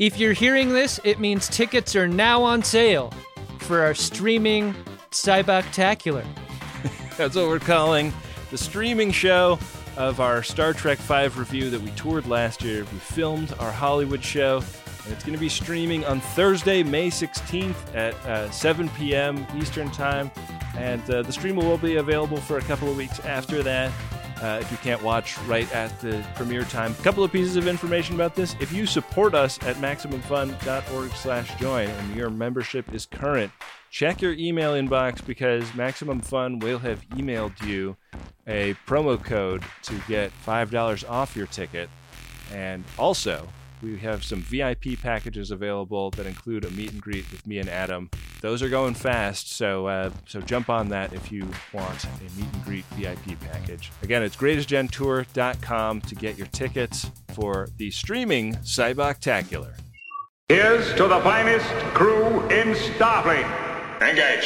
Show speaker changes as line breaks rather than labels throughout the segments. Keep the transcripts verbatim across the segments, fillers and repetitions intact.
If you're hearing this, it means tickets are now on sale for our streaming Cyboctacular.
That's what we're calling the streaming show of our Star Trek five review that we toured last year. We filmed our Hollywood show, and it's going to be streaming on Thursday, May sixteenth at uh, seven p.m. Eastern Time. And uh, the stream will be available for a couple of weeks after that. Uh, if you can't watch right at the premiere time. A couple of pieces of information about this. If you support us at MaximumFun.org slash join and your membership is current, check your email inbox because Maximum Fun will have emailed you a promo code to get five dollars off your ticket. And also, we have some V I P packages available that include a meet and greet with me and Adam. Those are going fast, so uh, so jump on that if you want a meet and greet V I P package. Again, it's greatest gen tour dot com to get your tickets for the streaming Cyboctacular.
Here's to the finest crew in Starfleet. Engage.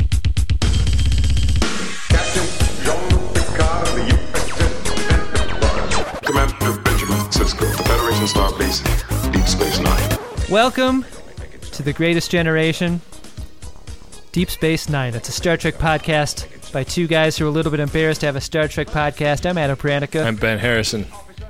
Captain Jean-Luc Picard of the U S S Enterprise. Commander Benjamin Sisko, the Federation Starbase, Deep Space Nine.
Welcome to The Greatest Generation, Deep Space Nine. It's a Star Trek podcast by two guys who are a little bit embarrassed to have a Star Trek podcast. I'm Adam Pranica.
I'm Ben Harrison.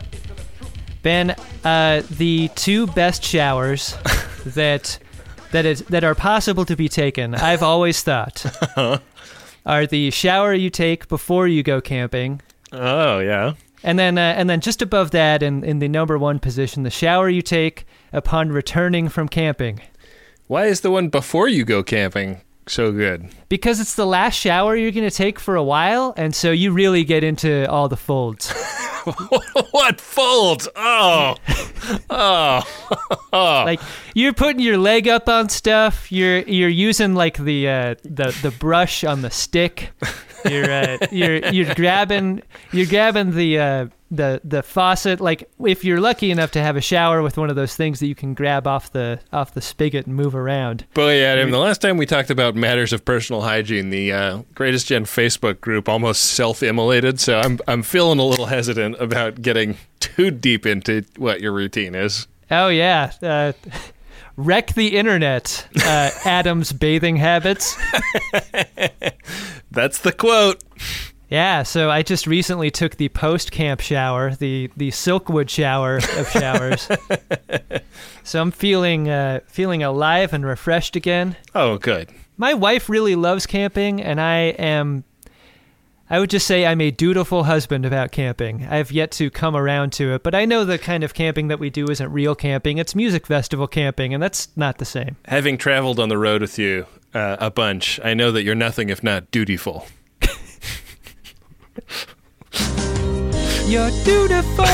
Ben, uh, the two best showers that that is that are possible to be taken, I've always thought, are the shower you take before you go camping.
Oh, yeah.
And then, uh, and then, just above that, in, in the number one position, the shower you take upon returning from camping.
Why is the one before you go camping so good?
Because it's the last shower you're going to take for a while, and so you really get into all the folds.
What folds? Oh, oh, oh!
Like you're putting your leg up on stuff. You're you're using like the uh, the the brush on the stick. You're uh, you're you're grabbing you're grabbing the uh, the the faucet. Like if you're lucky enough to have a shower with one of those things that you can grab off the off the spigot and move around.
Boy, Adam, the last time we talked about matters of personal hygiene, the uh, Greatest Gen Facebook group almost self-immolated. So I'm I'm feeling a little hesitant about getting too deep into what your routine is.
Oh yeah. Uh, Wreck the internet, uh, Adam's bathing habits.
That's the quote.
Yeah, so I just recently took the post-camp shower, the, the Silkwood shower of showers. So I'm feeling uh, feeling alive and refreshed again.
Oh, good.
My wife really loves camping, and I am... I would just say I'm a dutiful husband about camping. I've yet to come around to it, but I know the kind of camping that we do isn't real camping. It's music festival camping, and that's not the same.
Having traveled on the road with you uh, a bunch, I know that you're nothing if not dutiful.
You're dutiful!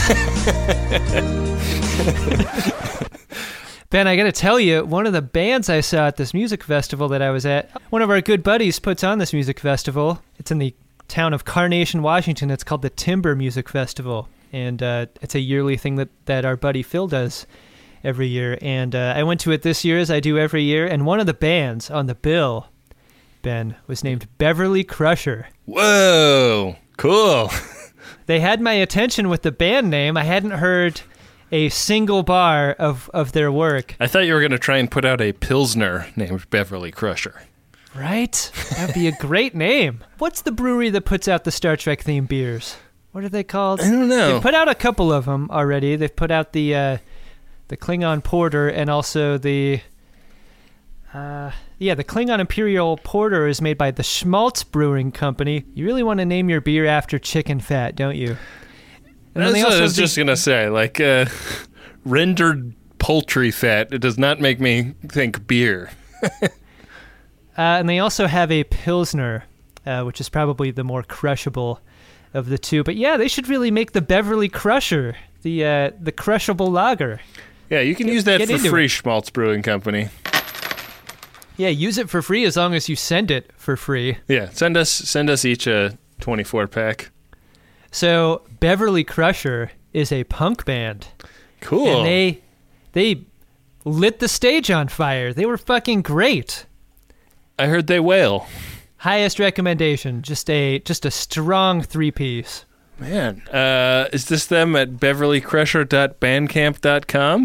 Ben, I gotta tell you, one of the bands I saw at this music festival that I was at, one of our good buddies puts on this music festival. It's in the town of Carnation, Washington. It's called the Timber Music Festival, and uh, it's a yearly thing that, that our buddy Phil does every year. And uh, I went to it this year, as I do every year, and one of the bands on the bill, Ben, was named Beverly Crusher.
Whoa, cool.
They had my attention with the band name. I hadn't heard a single bar of, of their work.
I thought you were going to try and put out a Pilsner named Beverly Crusher.
Right? That'd be a great name. What's the brewery that puts out the Star Trek themed beers? What are they called?
I don't know.
They've put out a couple of them already. They've put out the uh, the Klingon Porter and also the... Uh, yeah, the Klingon Imperial Porter is made by the Schmaltz Brewing Company. You really want to name your beer after chicken fat, don't you? And
That's what I was
the,
just going to say. Like, uh, rendered poultry fat, it does not make me think beer.
uh, and they also have a Pilsner, uh, which is probably the more crushable of the two. But yeah, they should really make the Beverly Crusher, the uh, the crushable lager.
Yeah, you can
get,
use that for free,
it.
Schmaltz Brewing Company.
Yeah, use it for free as long as you send it for free.
Yeah, send us send us each a twenty-four pack.
So Beverly Crusher is a punk band.
Cool.
And they they lit the stage on fire. They were fucking great.
I heard they wail.
Highest recommendation, just a just a strong three-piece.
Man, uh, is this them at beverly crusher dot bandcamp dot com?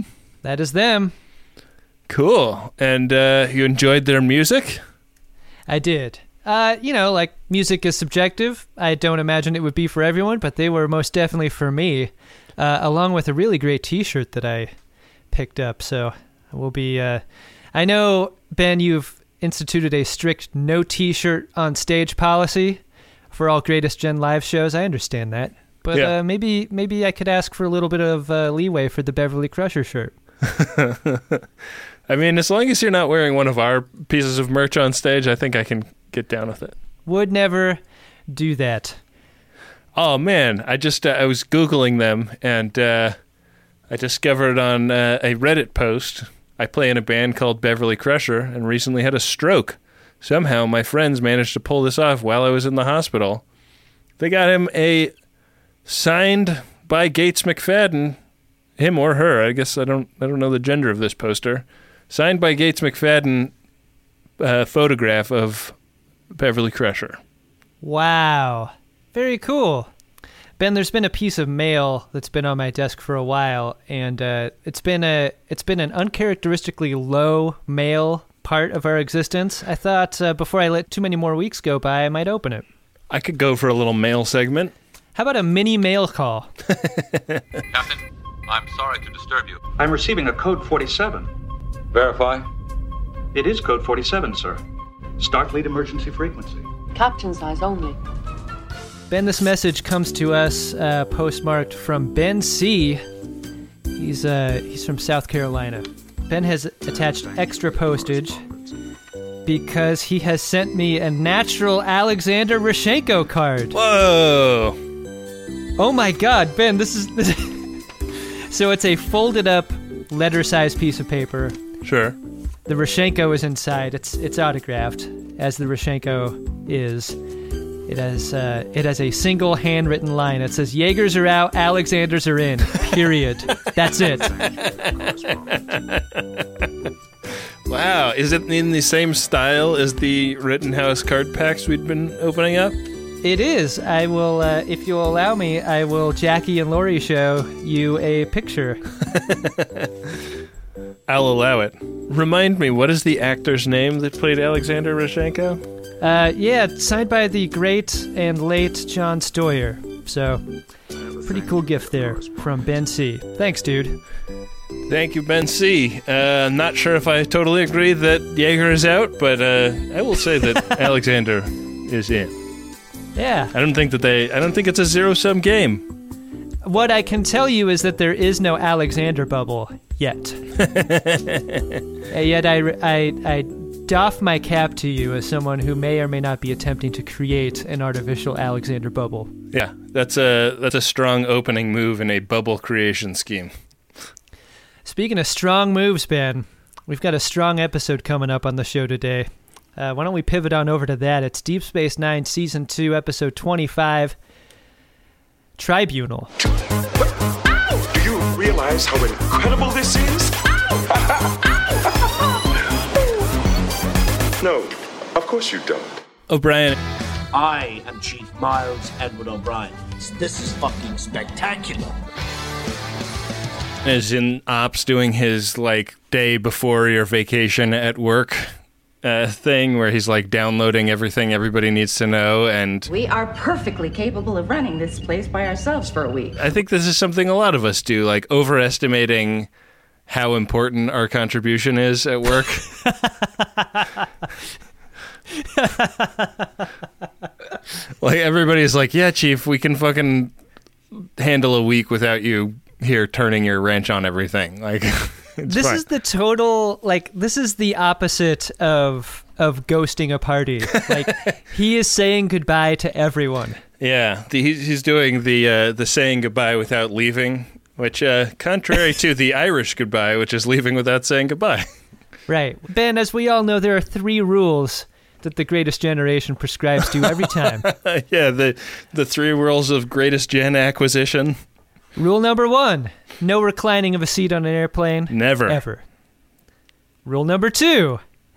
That is them.
Cool. And uh, you enjoyed their music?
I did. Uh, you know, like, music is subjective. I don't imagine it would be for everyone, but they were most definitely for me, uh, along with a really great T-shirt that I picked up. So we'll be... Uh, I know, Ben, you've instituted a strict no T-shirt on stage policy for all Greatest Gen live shows. I understand that. But
yeah.
uh, maybe maybe I could ask for a little bit of uh, leeway for the Beverly Crusher shirt.
I mean, as long as you're not wearing one of our pieces of merch on stage, I think I can get down with it.
Would never do that.
Oh, man. I just, uh, I was Googling them, and uh, I discovered on uh, a Reddit post, I play in a band called Beverly Crusher and recently had a stroke. Somehow my friends managed to pull this off while I was in the hospital. They got him a signed by Gates McFadden, him or her, I guess I don't I don't know the gender of this poster, signed by Gates McFadden uh, photograph of Beverly Crusher.
Wow. Very cool. Ben, there's been a piece of mail that's been on my desk for a while, and uh, it's been a it's been an uncharacteristically low mail part of our existence. I thought uh, before I let too many more weeks go by, I might open it.
I could go for a little mail segment.
How about a mini mail call?
Captain, I'm sorry to disturb you.
I'm receiving a code forty-seven.
Verify.
It is code forty-seven, sir. Starfleet emergency frequency.
Captain's eyes only.
Ben, this message comes to us uh, postmarked from Ben C. He's uh, he's from South Carolina. Ben has attached extra postage because he has sent me a natural Alexander Rashenko card.
Whoa!
Oh my God, Ben! This is this so it's a folded up letter-sized piece of paper.
Sure.
The Rashenko is inside. It's it's autographed, as the Rashenko is. It has uh, it has a single handwritten line. It says, "Jaegers are out, Alexanders are in." Period. That's it.
Wow. Is it in the same style as the Rittenhouse card packs we'd been opening up?
It is. I will, uh, if you'll allow me, I will Jackie and Laurie show you a picture.
I'll allow it. Remind me, what is the actor's name that played Alexander Rashenko?
Uh, yeah, signed by the great and late John Stoyer. So, pretty cool gift there from Ben C. Thanks, dude.
Thank you, Ben C. Uh, not sure if I totally agree that Jaeger is out, but uh, I will say that Alexander is in.
Yeah.
I don't think that they. I don't think it's a zero-sum game.
What I can tell you is that there is no Alexander bubble yet. uh, yet I, I, I doff my cap to you as someone who may or may not be attempting to create an artificial Alexander bubble.
Yeah, that's a that's a strong opening move in a bubble creation scheme.
Speaking of strong moves, Ben, we've got a strong episode coming up on the show today. Uh, why don't we pivot on over to that? It's Deep Space Nine, Season two, Episode twenty-five, Tribunal.
Do you realize how incredible this is? No, of course you don't.
O'Brien.
I am Chief Miles Edward O'Brien. This is fucking spectacular.
Is in ops doing his, like, day before your vacation at work uh, thing where he's, like, downloading everything everybody needs to know. And
we are perfectly capable of running this place by ourselves for a week.
I think this is something a lot of us do, like, overestimating how important our contribution is at work. Like, everybody's like, yeah, Chief, we can fucking handle a week without you here turning your wrench on everything. Like,
this
fine.
is the total, like, this is the opposite of of ghosting a party. Like, he is saying goodbye to everyone.
Yeah, the, he's, he's doing the uh, the saying goodbye without leaving, which, uh, contrary to the Irish goodbye, which is leaving without saying goodbye.
Right. Ben, as we all know, there are three rules that the Greatest Generation prescribes to every time.
Yeah, the the three rules of Greatest Gen acquisition.
Rule number one, no reclining of a seat on an airplane.
Never.
Ever. Rule number two.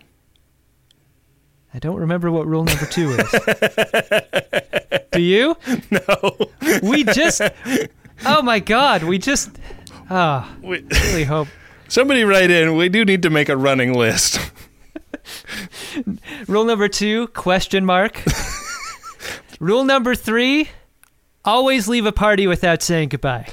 I don't remember what rule number two is. Do you?
No.
We just... Oh, my God. We just... Oh,
We,
I really hope...
Somebody write in. We do need to make a running list.
Rule number two, question mark. Rule number three, always leave a party without saying goodbye.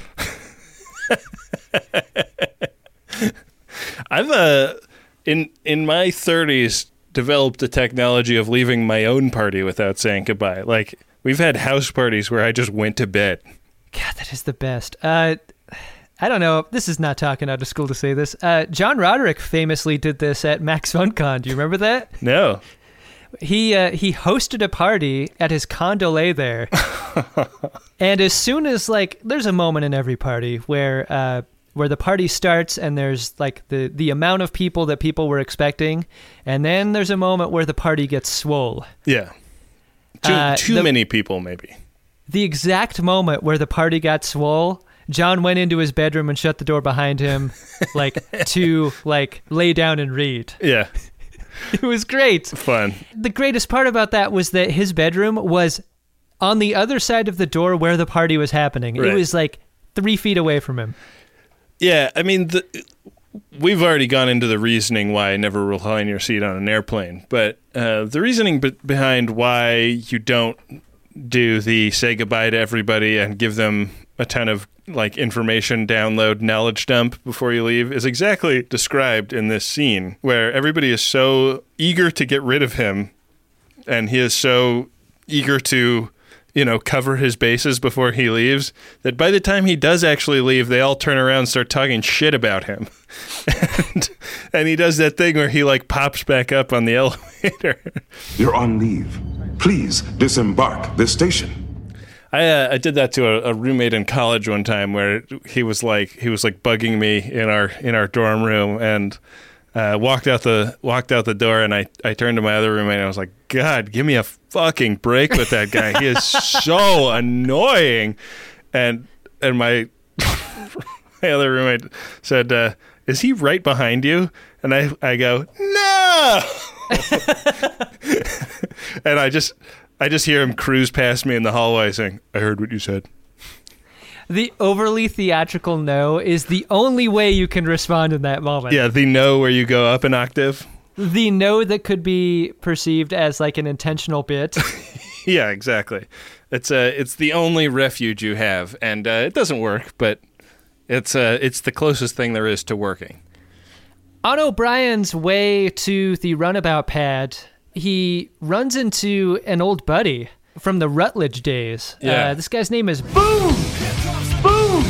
I've, uh, in, in my thirties, developed the technology of leaving my own party without saying goodbye. Like, we've had house parties where I just went to bed.
God, that is the best. Uh, I don't know. This is not talking out of school to say this. Uh, John Roderick famously did this at Max FunCon. Do you remember that?
No.
He uh, he hosted a party at his Condolet there. And as soon as, like, there's a moment in every party where uh, where the party starts and there's, like, the, the amount of people that people were expecting. And then there's a moment where the party gets swole.
Yeah. Too,
Uh,
too
the-
many people, maybe.
The exact moment where the party got swole, John went into his bedroom and shut the door behind him, like, to, like, lay down and read.
Yeah.
It was great.
Fun.
The greatest part about that was that his bedroom was on the other side of the door where the party was happening.
Right.
It was, like, three feet away from him.
Yeah, I mean, the, we've already gone into the reasoning why I never recline your seat on an airplane, but uh, the reasoning be- behind why you don't do the say goodbye to everybody and give them a ton of, like, information download knowledge dump before you leave is exactly described in this scene, where everybody is so eager to get rid of him, and he is so eager to, you know, cover his bases before he leaves, that by the time he does actually leave, they all turn around and start talking shit about him. and, and he does that thing where he, like, pops back up on the elevator.
You're on leave. Please disembark this station.
I uh, I did that to a, a roommate in college one time, where he was like he was like bugging me in our in our dorm room, and uh, walked out the walked out the door, and I, I turned to my other roommate and I was like, God, give me a fucking break with that guy. He is so annoying. And and my my other roommate said, uh, is he right behind you? And I I go, no. And I just I just hear him cruise past me in the hallway saying, I heard what you said.
The overly theatrical no is the only way you can respond in that moment.
Yeah, the no where you go up an octave.
The no that could be perceived as, like, an intentional bit.
Yeah, exactly. It's uh, it's the only refuge you have, and uh, it doesn't work, but it's uh, it's the closest thing there is to working.
On O'Brien's way to the runabout pad, he runs into an old buddy from the Rutledge days.
Yeah.
Uh, this guy's name is Boone! Boone!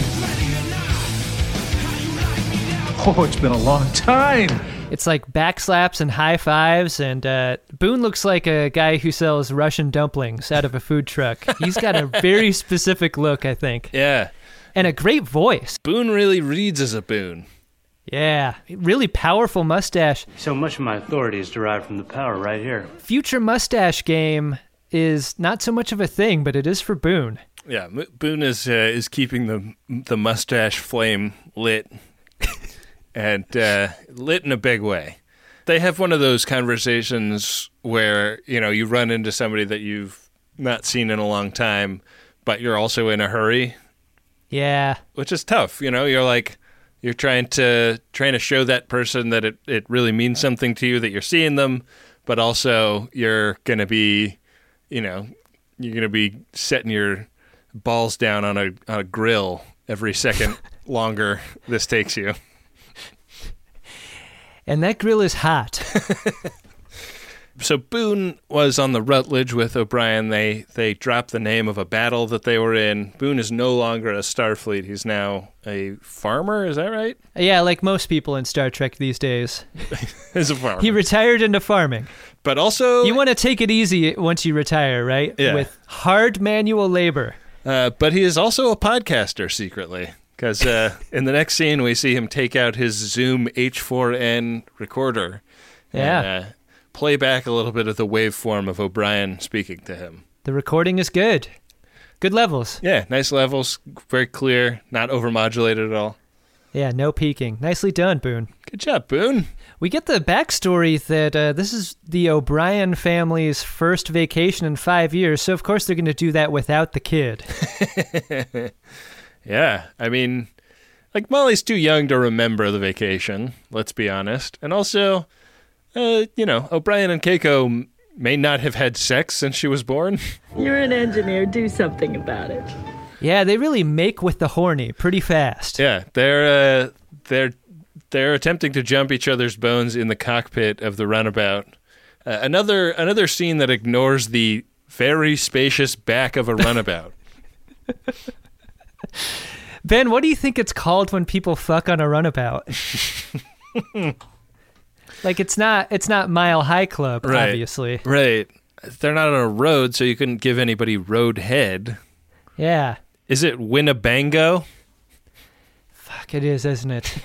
Oh, it's been a long time.
It's like backslaps and high fives, and uh, Boone looks like a guy who sells Russian dumplings out of a food truck. He's got a very specific look, I think.
Yeah.
And a great voice.
Boone really reads as a Boone.
Yeah, really powerful mustache.
So much of my authority is derived from the power right here.
Future mustache game is not so much of a thing, but it is for Boone.
Yeah, M- Boone is uh, is keeping the the mustache flame lit, and uh, lit in a big way. They have one of those conversations where, you know, you run into somebody that you've not seen in a long time, but you're also in a hurry.
Yeah.
Which is tough, you know. You're like, you're trying to trying to show that person that it, it really means something to you that you're seeing them, but also you're going to be, you know, you're going to be setting your balls down on a, on a grill every second longer this takes you.
And that grill is hot.
So Boone was on the Rutledge with O'Brien. They they dropped the name of a battle that they were in. Boone is no longer at Starfleet. He's now a farmer. Is that right?
Yeah, like most people in Star Trek these days.
He's a farmer.
He retired into farming.
But also,
you want to take it easy once you retire, right?
Yeah.
With hard manual labor.
Uh, but he is also a podcaster secretly. Because uh, in the next scene, we see him take out his Zoom H four n recorder.
Yeah.
And, uh, play back a little bit of the waveform of O'Brien speaking to him.
The recording is good. Good levels.
Yeah, nice levels, very clear, not overmodulated at all.
Yeah, no peaking. Nicely done, Boone.
Good job, Boone.
We get the backstory that uh, this is the O'Brien family's first vacation in five years, so of course they're going to do that without the kid.
Yeah, I mean, like Molly's too young to remember the vacation, let's be honest. And also, uh, you know, O'Brien and Keiko may not have had sex since she was born.
You're an engineer. Do something about it.
Yeah, they really make with the horny pretty fast.
Yeah, they're uh, they're they're attempting to jump each other's bones in the cockpit of the runabout. Uh, another another scene that ignores the very spacious back of a runabout.
Ben, what do you think it's called when people fuck on a runabout? Like, it's not it's not Mile High Club,
right,
obviously.
Right. They're not on a road, so you couldn't give anybody road head.
Yeah.
Is it Winnebango?
Fuck, it is, isn't it?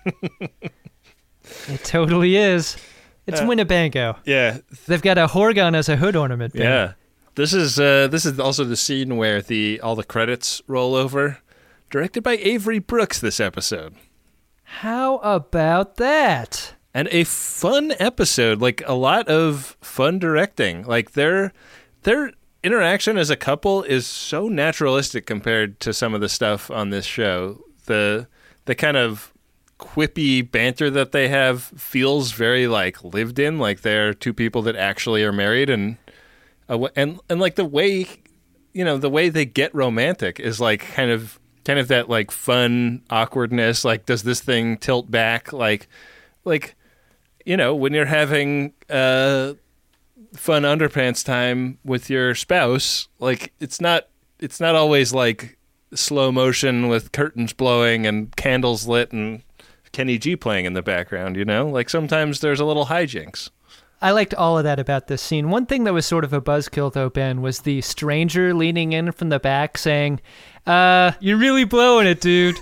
It totally is. It's uh, Winnebango.
Yeah.
They've got a horgon as a hood ornament. Ben.
Yeah. This is uh, this is also the scene where the all the credits roll over. Directed by Avery Brooks this episode.
How about that?
And a fun episode, like a lot of fun directing. Like their their interaction as a couple is so naturalistic compared to some of the stuff on this show. The the kind of quippy banter that they have feels very like lived in, like they're two people that actually are married, and uh, and and like the way, you know, the way they get romantic is like kind of kind of that like fun awkwardness. Like, does this thing tilt back? Like, like. You know, when you're having uh, fun underpants time with your spouse, like it's not it's not always like slow motion with curtains blowing and candles lit and Kenny G playing in the background, you know? Like sometimes there's a little hijinks.
I liked all of that about this scene. One thing that was sort of a buzzkill, though, Ben, was the stranger leaning in from the back saying, uh, you're really blowing it, dude.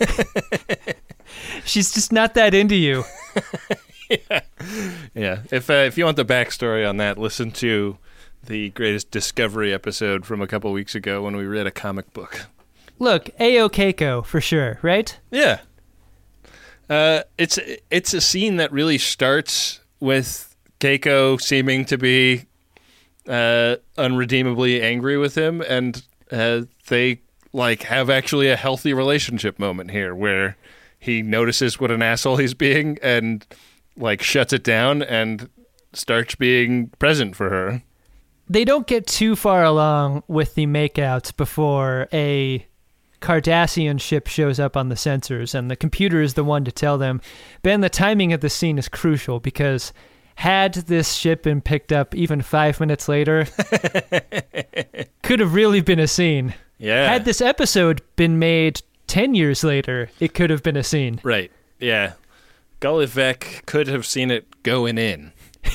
She's just not that into you.
Yeah, yeah. If uh, if you want the backstory on that, listen to the Greatest Discovery episode from a couple weeks ago when we read a comic book.
Look, Ayo Keiko for sure, right?
Yeah. Uh, it's it's a scene that really starts with Keiko seeming to be uh, unredeemably angry with him, and uh, they like have actually a healthy relationship moment here where he notices what an asshole he's being and like shuts it down and starts being present for her.
They don't get too far along with the makeouts before a Cardassian ship shows up on the sensors, and the computer is the one to tell them. Ben, the timing of the scene is crucial because had this ship been picked up even five minutes later, could have really been a scene.
Yeah.
Had this episode been made ten years later, it could have been a scene.
Right. Yeah. Gulliver could have seen it going in.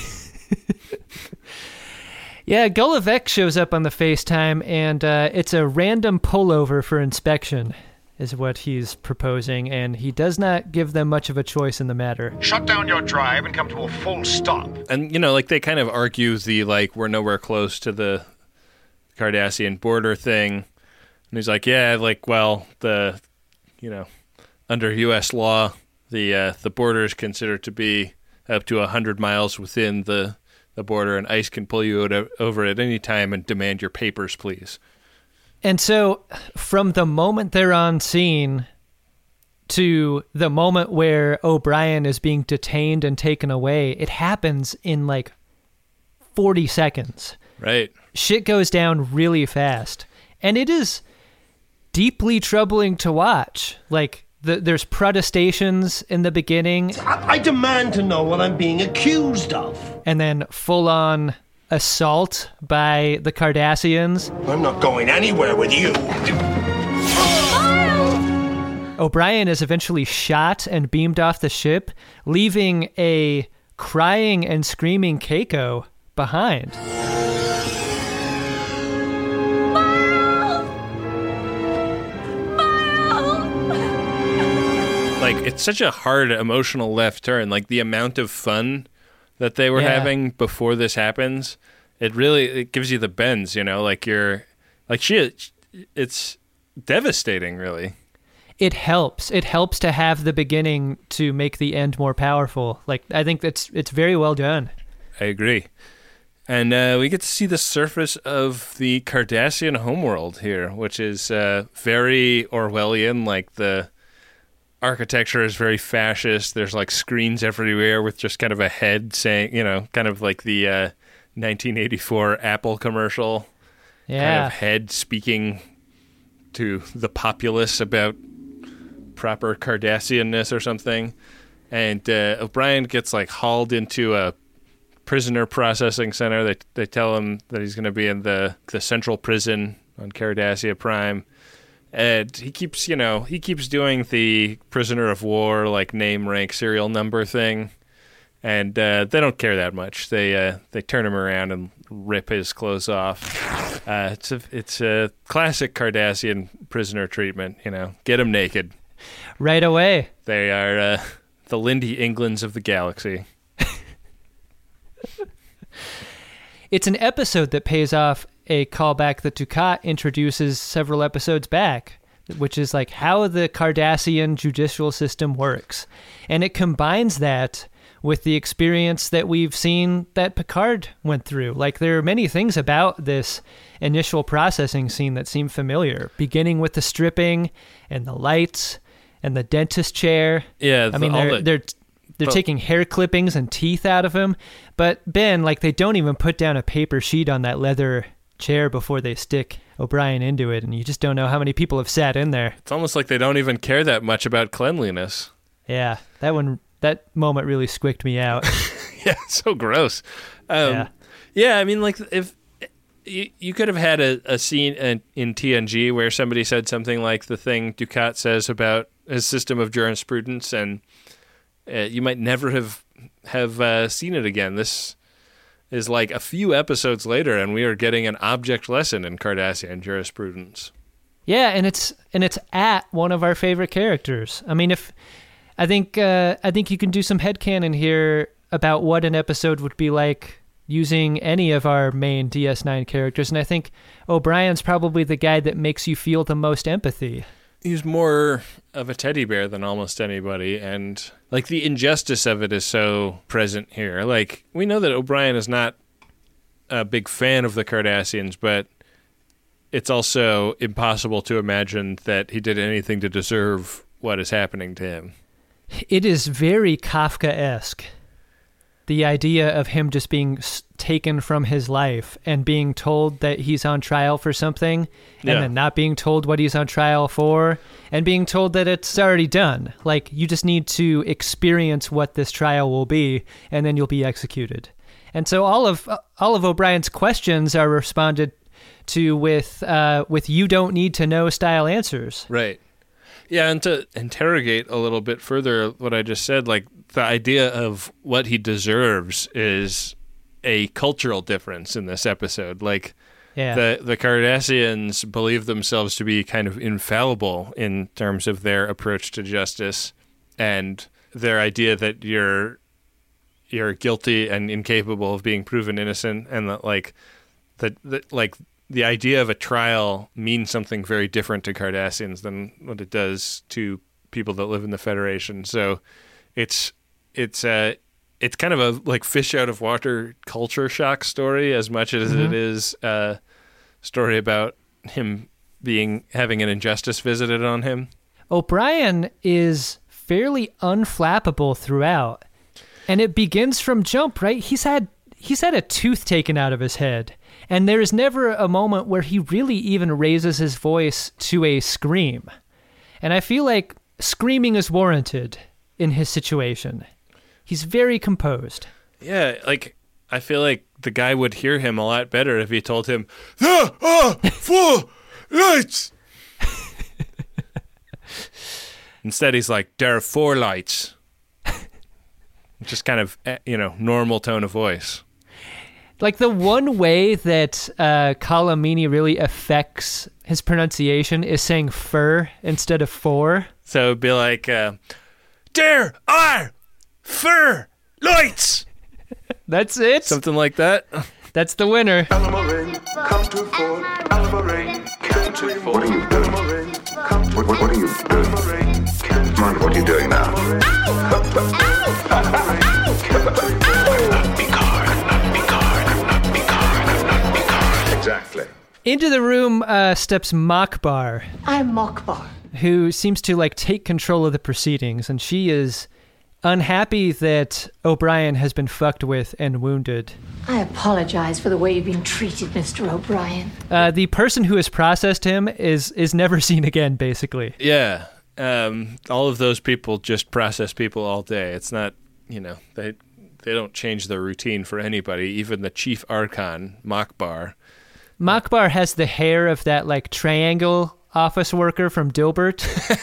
Yeah, Gulliver shows up on the FaceTime, and uh, it's a random pullover for inspection, is what he's proposing, and he does not give them much of a choice in the matter.
Shut down your drive and come to a full stop.
And, you know, like, they kind of argue the, like, we're nowhere close to the Cardassian border thing. And he's like, yeah, like, well, the, you know, under U S law, the uh, the border is considered to be up to one hundred miles within the, the border, and ICE can pull you out, over at any time and demand your papers, please.
And so from the moment they're on scene to the moment where O'Brien is being detained and taken away, it happens in like forty seconds.
Right.
Shit goes down really fast. And it is deeply troubling to watch. Like, the, there's protestations in the beginning.
I, I demand to know what I'm being accused of.
And then full-on assault by the Cardassians.
I'm not going anywhere with you.
O'Brien is eventually shot and beamed off the ship, leaving a crying and screaming Keiko behind.
Like, it's such a hard emotional left turn. Like, the amount of fun that they were
yeah.
having before this happens, it really it gives you the bends, you know? Like, you're, like, she, it's devastating, really.
It helps. It helps to have the beginning to make the end more powerful. Like, I think that's it's very well done.
I agree. And uh, we get to see the surface of the Cardassian homeworld here, which is uh, very Orwellian, like the architecture is very fascist. There's like screens everywhere with just kind of a head saying, you know, kind of like the uh, nineteen eighty-four Apple commercial.
Yeah.
Kind of head speaking to the populace about proper Cardassianness or something. And uh, O'Brien gets like hauled into a prisoner processing center. They they tell him that he's going to be in the the central prison on Cardassia Prime. And he keeps, you know, he keeps doing the prisoner of war, like name, rank, serial number thing. And uh, they don't care that much. They uh, they turn him around and rip his clothes off. Uh, it's a it's a classic Cardassian prisoner treatment. You know, get him naked
right away.
They are uh, the Lindy Englands of the galaxy.
It's an episode that pays off a callback that Dukat introduces several episodes back, which is like how the Cardassian judicial system works. And it combines that with the experience that we've seen that Picard went through. Like, there are many things about this initial processing scene that seem familiar, beginning with the stripping and the lights and the dentist chair.
Yeah,
I mean,
the,
they're
the,
they're they're
but,
taking hair clippings and teeth out of him. But Ben, like, they don't even put down a paper sheet on that leather chair before they stick O'Brien into it, and you just don't know how many people have sat in there.
It's almost like they don't even care that much about cleanliness.
Yeah, that one, that moment really squicked me out.
Yeah, so gross. Um,
yeah.
yeah, I mean, like, if you, you could have had a, a scene in, in T N G where somebody said something like the thing Dukat says about his system of jurisprudence, and uh, you might never have have uh, seen it again. This is like a few episodes later, and we are getting an object lesson in Cardassian jurisprudence.
Yeah, and it's and it's at one of our favorite characters. I mean, if I think uh, I think you can do some headcanon here about what an episode would be like using any of our main D S nine characters, and I think O'Brien's probably the guy that makes you feel the most empathy.
He's more of a teddy bear than almost anybody, and like the injustice of it is so present here. Like, we know that O'Brien is not a big fan of the Cardassians, but it's also impossible to imagine that he did anything to deserve what is happening to him.
It is very Kafka-esque. The idea of him just being taken from his life and being told that he's on trial for something, and
yeah.
then not being told what he's on trial for, and being told that it's already done. Like, you just need to experience what this trial will be, and then you'll be executed. And so all of all of O'Brien's questions are responded to with uh, with "you don't need to know" style answers.
Right. Yeah, and to interrogate a little bit further what I just said, like, the idea of what he deserves is a cultural difference in this episode. Like,
yeah.
the, the Cardassians believe themselves to be kind of infallible in terms of their approach to justice, and their idea that you're you're guilty and incapable of being proven innocent, and that, like, that, that like, the idea of a trial means something very different to Cardassians than what it does to people that live in the Federation. So it's it's uh, it's kind of a like fish out of water culture shock story as much as mm-hmm. it is a story about him being having an injustice visited on him.
O'Brien is fairly unflappable throughout, and it begins from jump, right? He's had he's had a tooth taken out of his head. And there is never a moment where he really even raises his voice to a scream. And I feel like screaming is warranted in his situation. He's very composed.
Yeah, like, I feel like the guy would hear him a lot better if he told him, "There are four lights." Instead, he's like, "There are four lights." Just kind of, you know, normal tone of voice.
Like, the one way that uh, Colomini really affects his pronunciation is saying fur instead of four.
So it'd be like, uh, "There are fur lights."
That's it.
Something like that.
That's the winner.
Come to Fort Alvarin. Come to Fort. What are you doing? What, what, what are you doing? Mind what are you doing now?
Exactly.
Into the room uh, steps Makbar.
I'm Mokbar,
who seems to like take control of the proceedings, and she is unhappy that O'Brien has been fucked with and wounded.
I apologize for the way you've been treated, Mister O'Brien.
Uh, the person who has processed him is is never seen again, basically.
Yeah. Um, all of those people just process people all day. It's not, you know, they they don't change their routine for anybody, even the chief archon, Makbar.
Makbar has the hair of that, like, triangle office worker from Dilbert.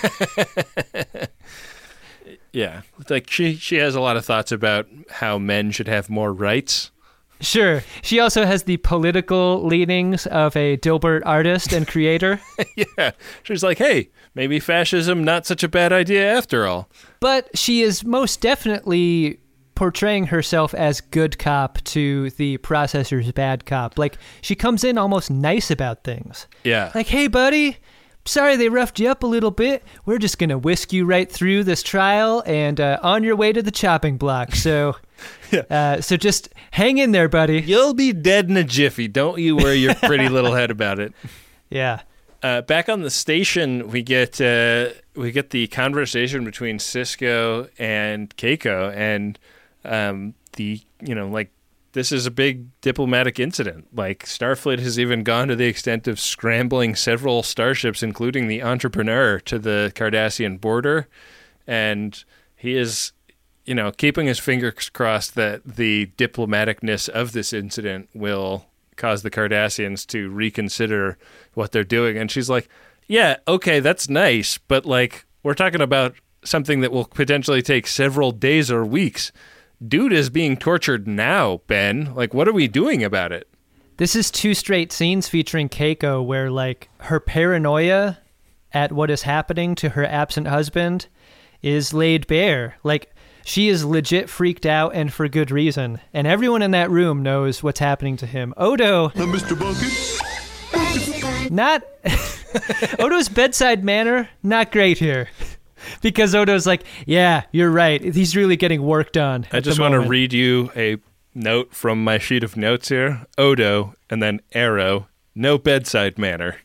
Yeah, like she, she has a lot of thoughts about how men should have more rights.
Sure. She also has the political leanings of a Dilbert artist and creator.
Yeah. She's like, hey, maybe fascism not such a bad idea after all.
But she is most definitely portraying herself as good cop to the processor's bad cop. Like, she comes in almost nice about things.
Yeah.
Like, hey, buddy, sorry they roughed you up a little bit. We're just going to whisk you right through this trial and uh, on your way to the chopping block. So... Yeah. Uh, so just hang in there, buddy.
You'll be dead in a jiffy. Don't you worry your pretty little head about it.
Yeah.
Uh, back on the station, we get uh, we get the conversation between Sisko and Keiko, and um, the you know like this is a big diplomatic incident. Like Starfleet has even gone to the extent of scrambling several starships, including the Entrepreneur, to the Cardassian border, and he is. You know, keeping his fingers crossed that the diplomaticness of this incident will cause the Cardassians to reconsider what they're doing. And she's like, yeah, okay, that's nice, but like, we're talking about something that will potentially take several days or weeks. Dude is being tortured now, Ben. Like, what are we doing about it?
This is two straight scenes featuring Keiko where, like, her paranoia at what is happening to her absent husband is laid bare. Like, she is legit freaked out, and for good reason. And everyone in that room knows what's happening to him. Odo...
Uh, Mister Bucket?
Not... Odo's bedside manner, not great here. Because Odo's like, yeah, you're right. He's really getting work done.
I just want to read you a note from my sheet of notes here. Odo, and then arrow, no bedside manner.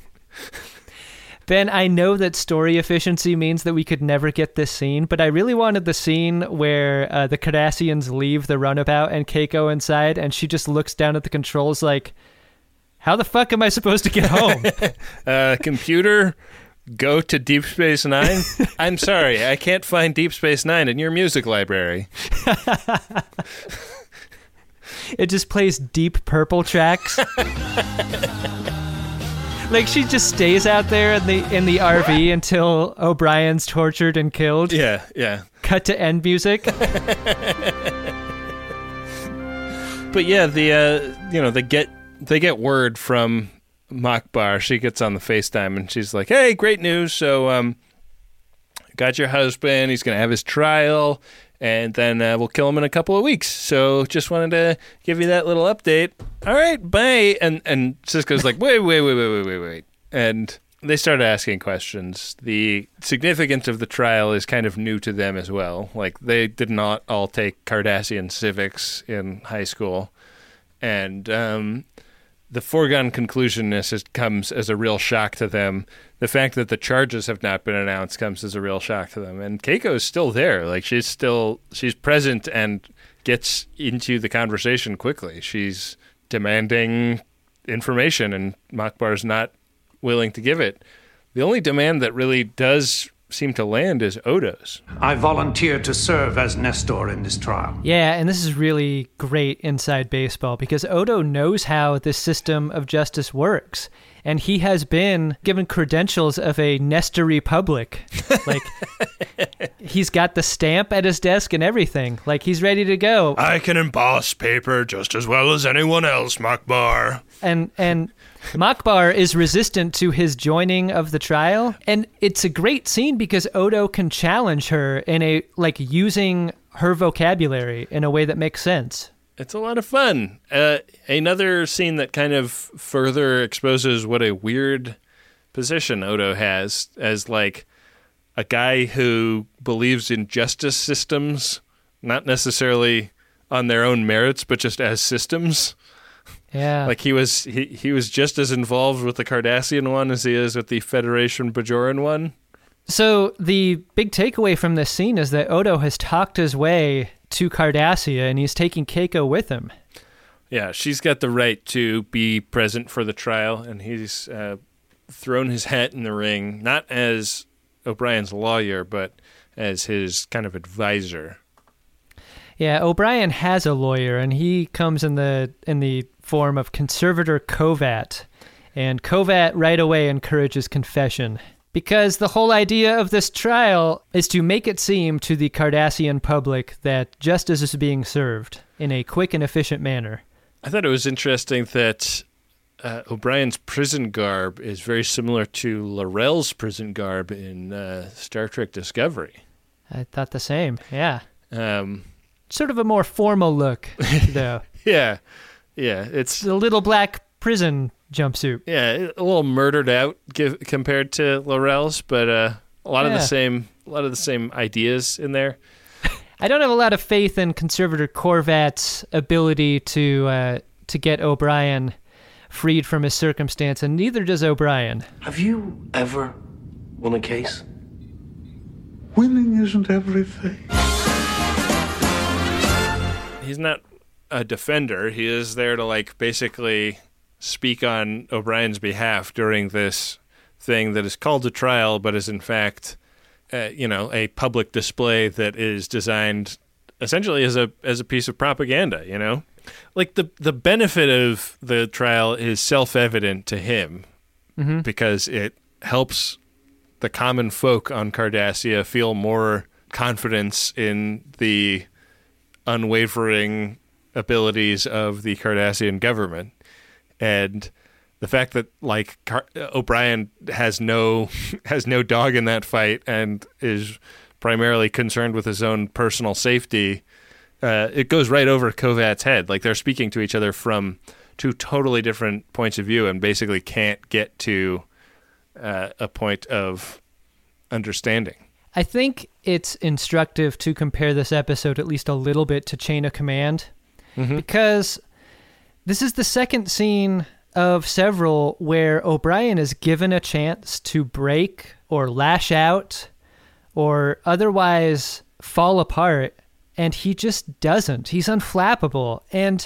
Ben, I know that story efficiency means that we could never get this scene, but I really wanted the scene where uh, the Cardassians leave the runabout and Keiko inside, and she just looks down at the controls like, how the fuck am I supposed to get home?
uh, computer, go to Deep Space Nine? I'm sorry, I can't find Deep Space Nine in your music library.
It just plays Deep Purple tracks. Like, she just stays out there in the in the R V until O'Brien's tortured and killed.
Yeah, yeah.
Cut to end music.
But yeah, the uh, you know they get they get word from Makbar. She gets on the FaceTime and she's like, "Hey, great news! So, um, got your husband. He's gonna have his trial, and then uh, we'll kill him in a couple of weeks. So, just wanted to give you that little update." All right, bye. And and Sisko's like, wait, wait, wait, wait, wait, wait, wait. And they started asking questions. The significance of the trial is kind of new to them as well. Like, they did not all take Cardassian civics in high school. And um, the foregone conclusion is it comes as a real shock to them. The fact that the charges have not been announced comes as a real shock to them. And Keiko is still there. Like, she's still, she's present and gets into the conversation quickly. She's demanding information, and Makbar's not willing to give it. The only demand that really does seem to land is Odo's.
I volunteer to serve as Nestor in this trial.
Yeah, and this is really great inside baseball because Odo knows how this system of justice works. And he has been given credentials of a Nestor Republic. Like, he's got the stamp at his desk and everything. Like, he's ready to go.
I can emboss paper just as well as anyone else, Makbar.
And and Makbar is resistant to his joining of the trial. And it's a great scene because Odo can challenge her in a, like, using her vocabulary in a way that makes sense.
It's a lot of fun. Uh, another scene that kind of further exposes what a weird position Odo has as, like, a guy who believes in justice systems, not necessarily on their own merits, but just as systems.
Yeah.
Like he was he, he was just as involved with the Cardassian one as he is with the Federation Bajoran one.
So the big takeaway from this scene is that Odo has talked his way to Cardassia, and he's taking Keiko with him.
Yeah, she's got the right to be present for the trial, and he's uh, thrown his hat in the ring, not as O'Brien's lawyer, but as his kind of advisor.
Yeah, O'Brien has a lawyer, and he comes in the in the form of Conservator Kovat. And Kovat right away encourages confession, because the whole idea of this trial is to make it seem to the Cardassian public that justice is being served in a quick and efficient manner.
I thought it was interesting that uh, O'Brien's prison garb is very similar to L'Rell's prison garb in uh, Star Trek Discovery.
I thought the same, yeah.
Um,
sort of a more formal look, though.
yeah, yeah. It's
a little black prison jumpsuit.
Yeah, a little murdered out give, compared to L'Rell's, but uh, a lot yeah. of the same, a lot of the same ideas in there.
I don't have a lot of faith in Conservator Korvat's ability to uh, to get O'Brien freed from his circumstance, and neither does O'Brien.
Have you ever won a case?
Winning isn't everything.
He's not a defender. He is there to, like, basically speak on O'Brien's behalf during this thing that is called a trial, but is in fact, uh, you know, a public display that is designed essentially as a as a piece of propaganda. You know, like the the benefit of the trial is self-evident to him
mm-hmm.
because it helps the common folk on Cardassia feel more confidence in the unwavering abilities of the Cardassian government. And the fact that, like, Car- O'Brien has no has no dog in that fight and is primarily concerned with his own personal safety, uh, it goes right over Kovat's head. Like, they're speaking to each other from two totally different points of view and basically can't get to uh, a point of understanding.
I think it's instructive to compare this episode at least a little bit to Chain of Command,
mm-hmm.
because this is the second scene of several where O'Brien is given a chance to break or lash out or otherwise fall apart, and he just doesn't. He's unflappable. And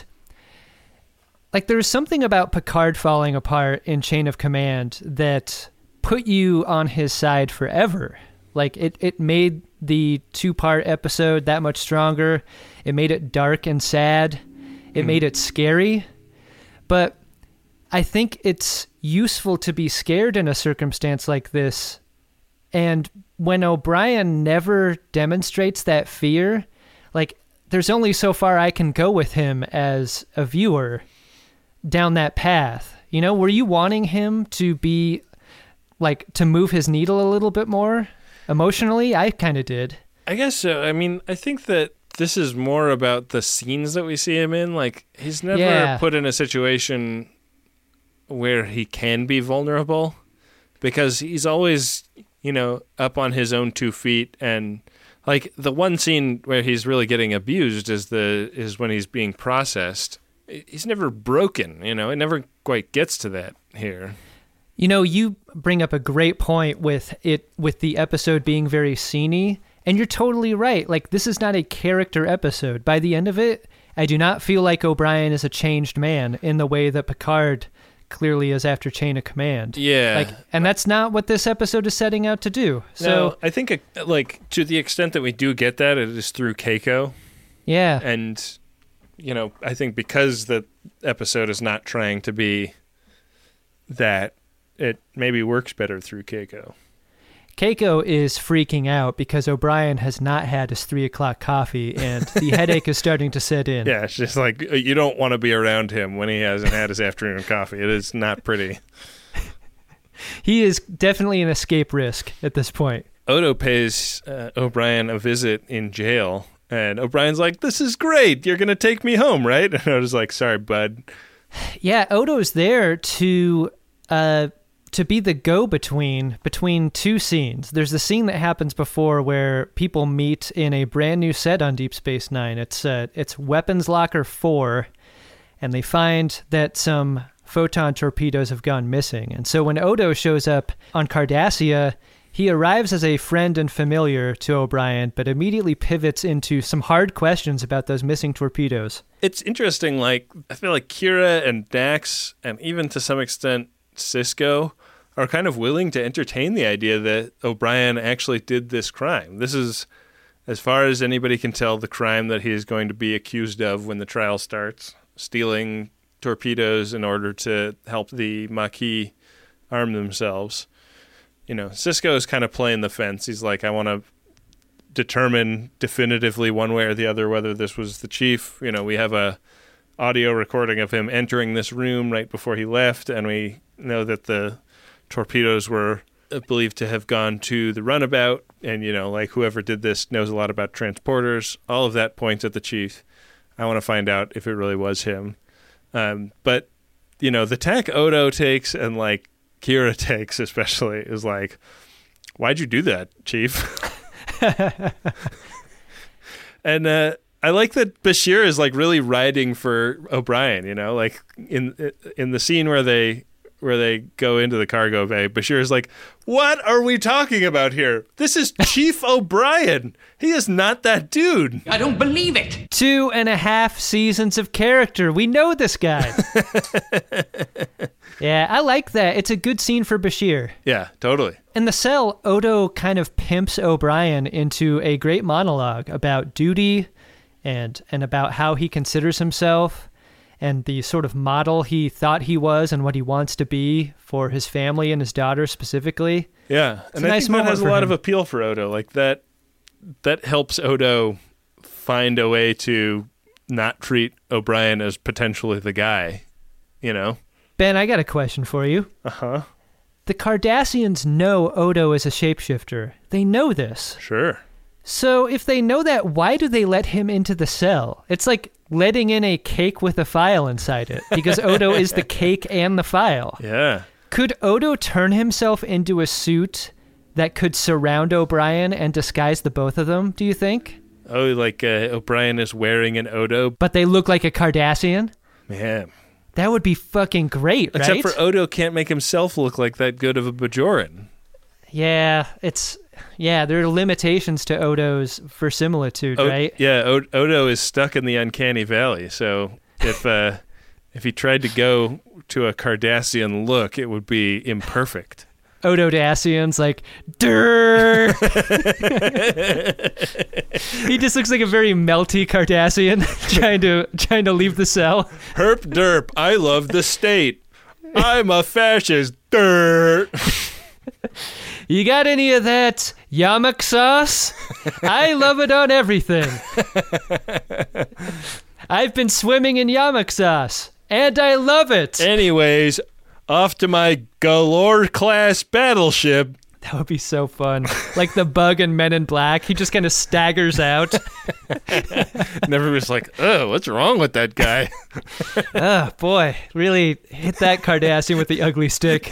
like, there's something about Picard falling apart in Chain of Command that put you on his side forever. Like, it, it made the two-part episode that much stronger. It made it dark and sad. It mm. made it scary. But I think it's useful to be scared in a circumstance like this. And when O'Brien never demonstrates that fear, like, there's only so far I can go with him as a viewer down that path. You know, were you wanting him to be, like, to move his needle a little bit more? Emotionally, I kind of did.
I guess so. I mean, I think that this is more about the scenes that we see him in. Like, he's never
yeah.
put in a situation where he can be vulnerable, because he's always, you know, up on his own two feet. And like, the one scene where he's really getting abused is the is when he's being processed. He's never broken, you know. It never quite gets to that here.
You know, you bring up a great point with it, with the episode being very sceney, and you're totally right. Like, this is not a character episode. By the end of it, I do not feel like O'Brien is a changed man in the way that Picard clearly is after Chain of Command.
Yeah.
Like, and that's not what this episode is setting out to do. So
no, I think, like, to the extent that we do get that, it is through Keiko.
Yeah.
And, you know, I think because the episode is not trying to be that, it maybe works better through Keiko.
Keiko is freaking out because O'Brien has not had his three o'clock coffee, and the headache is starting to set in.
Yeah, it's just like, you don't want to be around him when he hasn't had his afternoon coffee. It is not pretty.
He is definitely an escape risk at this point.
Odo pays uh, O'Brien a visit in jail, and O'Brien's like, "This is great. You're going to take me home, right?" And Odo's like, "Sorry, bud."
Yeah, Odo's there to... Uh, to be the go-between between two scenes. There's the scene that happens before where people meet in a brand new set on Deep Space Nine. It's uh, it's Weapons Locker four, and they find that some photon torpedoes have gone missing. And so when Odo shows up on Cardassia, he arrives as a friend and familiar to O'Brien, but immediately pivots into some hard questions about those missing torpedoes.
It's interesting, like, I feel like Kira and Dax, and even to some extent Sisko, are kind of willing to entertain the idea that O'Brien actually did this crime. This is, as far as anybody can tell, the crime that he is going to be accused of when the trial starts, stealing torpedoes in order to help the Maquis arm themselves. You know, Sisko is kind of playing the fence. He's like, I want to determine definitively one way or the other whether this was the chief. You know, we have a audio recording of him entering this room right before he left, and we know that the torpedoes were believed to have gone to the runabout, and, you know, like, whoever did this knows a lot about transporters. All of that points at the chief. I want to find out if it really was him. Um, but, you know, the tack Odo takes, and, like, Kira takes especially, is like, why'd you do that, Chief? And uh, I like that Bashir is, like, really riding for O'Brien, you know? Like, in in the scene where they where they go into the cargo bay, Bashir is like, what are we talking about here? This is Chief O'Brien. He is not that dude.
I don't believe it.
Two and a half seasons of character. We know this guy. Yeah, I like that. It's a good scene for Bashir.
Yeah, totally.
In the cell, Odo kind of pimps O'Brien into a great monologue about duty and and about how he considers himself and the sort of model he thought he was and what he wants to be for his family and his daughter specifically.
Yeah,
it's
and
a
I
nice
think that has a lot
him.
of appeal for Odo. Like, that that helps Odo find a way to not treat O'Brien as potentially the guy, you know?
Ben, I got a question for you.
Uh-huh.
The Cardassians know Odo is a shapeshifter. They know this.
Sure.
So if they know that, why do they let him into the cell? It's like letting in a cake with a file inside it, because Odo is the cake and the file.
Yeah.
Could Odo turn himself into a suit that could surround O'Brien and disguise the both of them, do you think?
Oh, like uh, O'Brien is wearing an Odo?
But they look like a Cardassian?
Man.
That would be fucking great, right?
Except for Odo can't make himself look like that good of a Bajoran.
Yeah, it's... Yeah, there are limitations to Odo's verisimilitude,
o-
right?
Yeah, o- Odo is stuck in the uncanny valley, so if uh, if he tried to go to a Cardassian look, it would be imperfect.
Odo-Dacian's like, durr! He just looks like a very melty Cardassian trying to trying to leave the cell.
Herp derp, I love the state. I'm a fascist. Dirt.
You got any of that yamak sauce? I love it on everything. I've been swimming in yamak sauce, and I love it.
Anyways, off to my Galore class battleship.
That would be so fun. Like the bug in Men in Black. He just kind of staggers out.
Never was like, oh, what's wrong with that guy?
Oh, boy. Really hit that Cardassian with the ugly stick.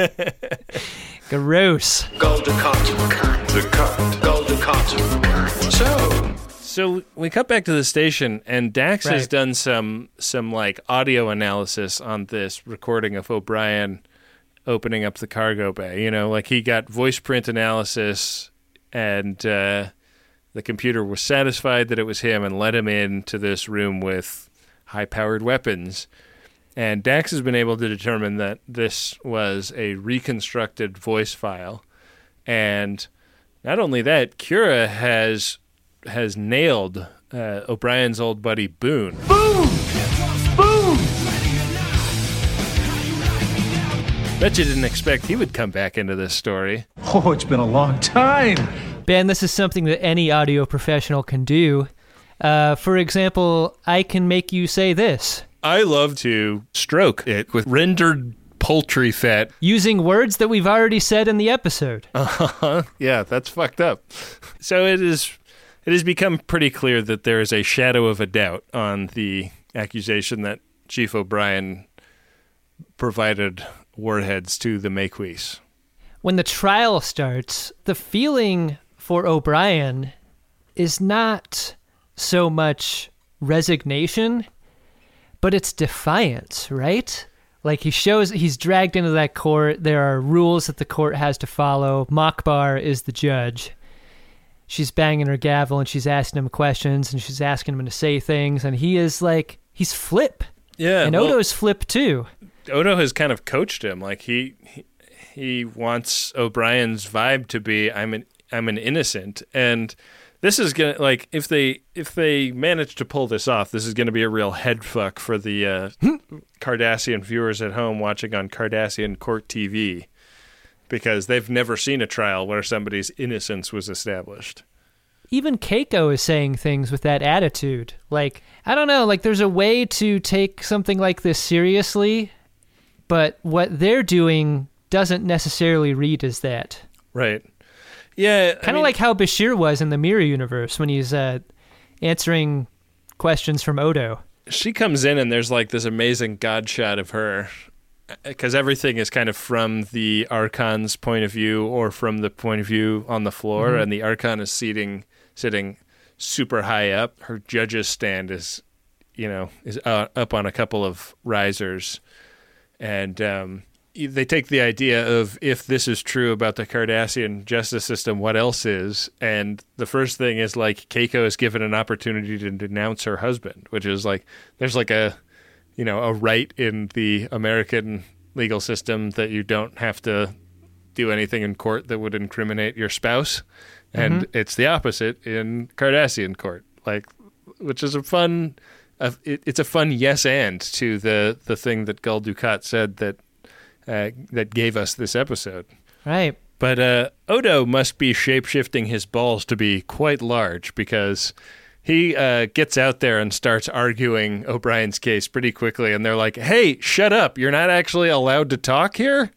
Gross.
Golden cotton.
The cut.
Golden cotton. So...
So we cut back to the station, and Dax
Right.
has done some some like audio analysis on this recording of O'Brien opening up the cargo bay. You know, like he got voice print analysis, and uh, the computer was satisfied that it was him and let him into this room with high-powered weapons. And Dax has been able to determine that this was a reconstructed voice file. And not only that, Kira has has nailed uh, O'Brien's old buddy Boone.
Boom! Boom!
Bet you didn't expect he would come back into this story.
Oh, it's been a long time.
Ben, this is something that any audio professional can do. Uh, for example, I can make you say this.
I love to stroke it with rendered poultry fat.
Using words that we've already said in the episode.
Uh-huh. Yeah, that's fucked up. So it is... It has become pretty clear that there is a shadow of a doubt on the accusation that Chief O'Brien provided warheads to the Maquis.
When the trial starts, the feeling for O'Brien is not so much resignation, but it's defiance, right? Like he shows he's dragged into that court. There are rules that the court has to follow. Makbar is the judge. She's banging her gavel and she's asking him questions and she's asking him to say things. And he is like, he's flip.
Yeah.
And
well,
Odo's flip too.
Odo has kind of coached him. Like he, he, he wants O'Brien's vibe to be, I'm an, I'm an innocent. And this is going to, like, if they, if they manage to pull this off, this is going to be a real head fuck for the uh, Cardassian viewers at home watching on Cardassian Court T V. Because they've never seen a trial where somebody's innocence was established.
Even Keiko is saying things with that attitude. Like, I don't know, like there's a way to take something like this seriously, but what they're doing doesn't necessarily read as that.
Right. Yeah.
Kind of like how Bashir was in the Mirror Universe when he's uh, answering questions from Odo.
She comes in and there's like this amazing God shot of her. Because everything is kind of from the Archon's point of view or from the point of view on the floor, mm-hmm. and the Archon is seating, sitting super high up. Her judge's stand is, you know, is uh, up on a couple of risers, and um, they take the idea of if this is true about the Cardassian justice system, what else is? And the first thing is like Keiko is given an opportunity to denounce her husband, which is like there's like a you know, a right in the American legal system that you don't have to do anything in court that would incriminate your spouse. And mm-hmm. it's the opposite in Cardassian court, like, which is a fun, uh, it, it's a fun yes and to the, the thing that Gul Dukat said that, uh, that gave us this episode.
Right.
But uh, Odo must be shape-shifting his balls to be quite large because he uh, gets out there and starts arguing O'Brien's case pretty quickly, and they're like, hey, shut up. You're not actually allowed to talk here?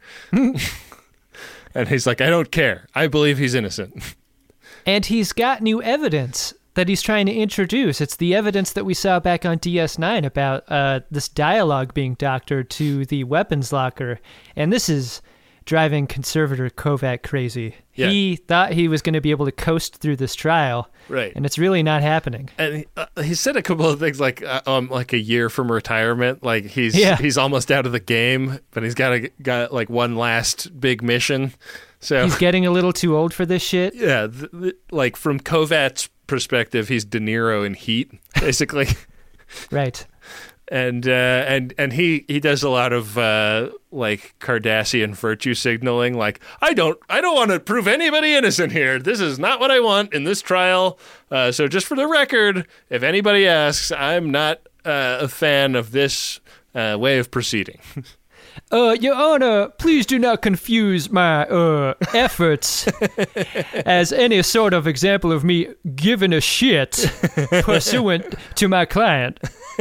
And he's like, I don't care. I believe he's innocent.
And he's got new evidence that he's trying to introduce. It's the evidence that we saw back on D S nine about uh, this dialogue being doctored to the weapons locker. And this is driving conservator Kovac crazy. Yeah. He thought he was going to be able to coast through this trial,
right?
And it's really not happening.
And he, uh, he said a couple of things like, uh, um, like a year from retirement, like he's
yeah.
he's almost out of the game, but he's got a, got like one last big mission. So
he's getting a little too old for this shit.
Yeah, th- th- like from Kovac's perspective, he's De Niro in Heat, basically.
Right.
And uh, and and he, he does a lot of uh, like Cardassian virtue signaling, like I don't I don't want to prove anybody innocent here. This is not what I want in this trial. Uh, so just for the record, if anybody asks, I'm not uh, a fan of this uh, way of proceeding.
Uh, Your Honor, please do not confuse my uh, efforts as any sort of example of me giving a shit pursuant to my client.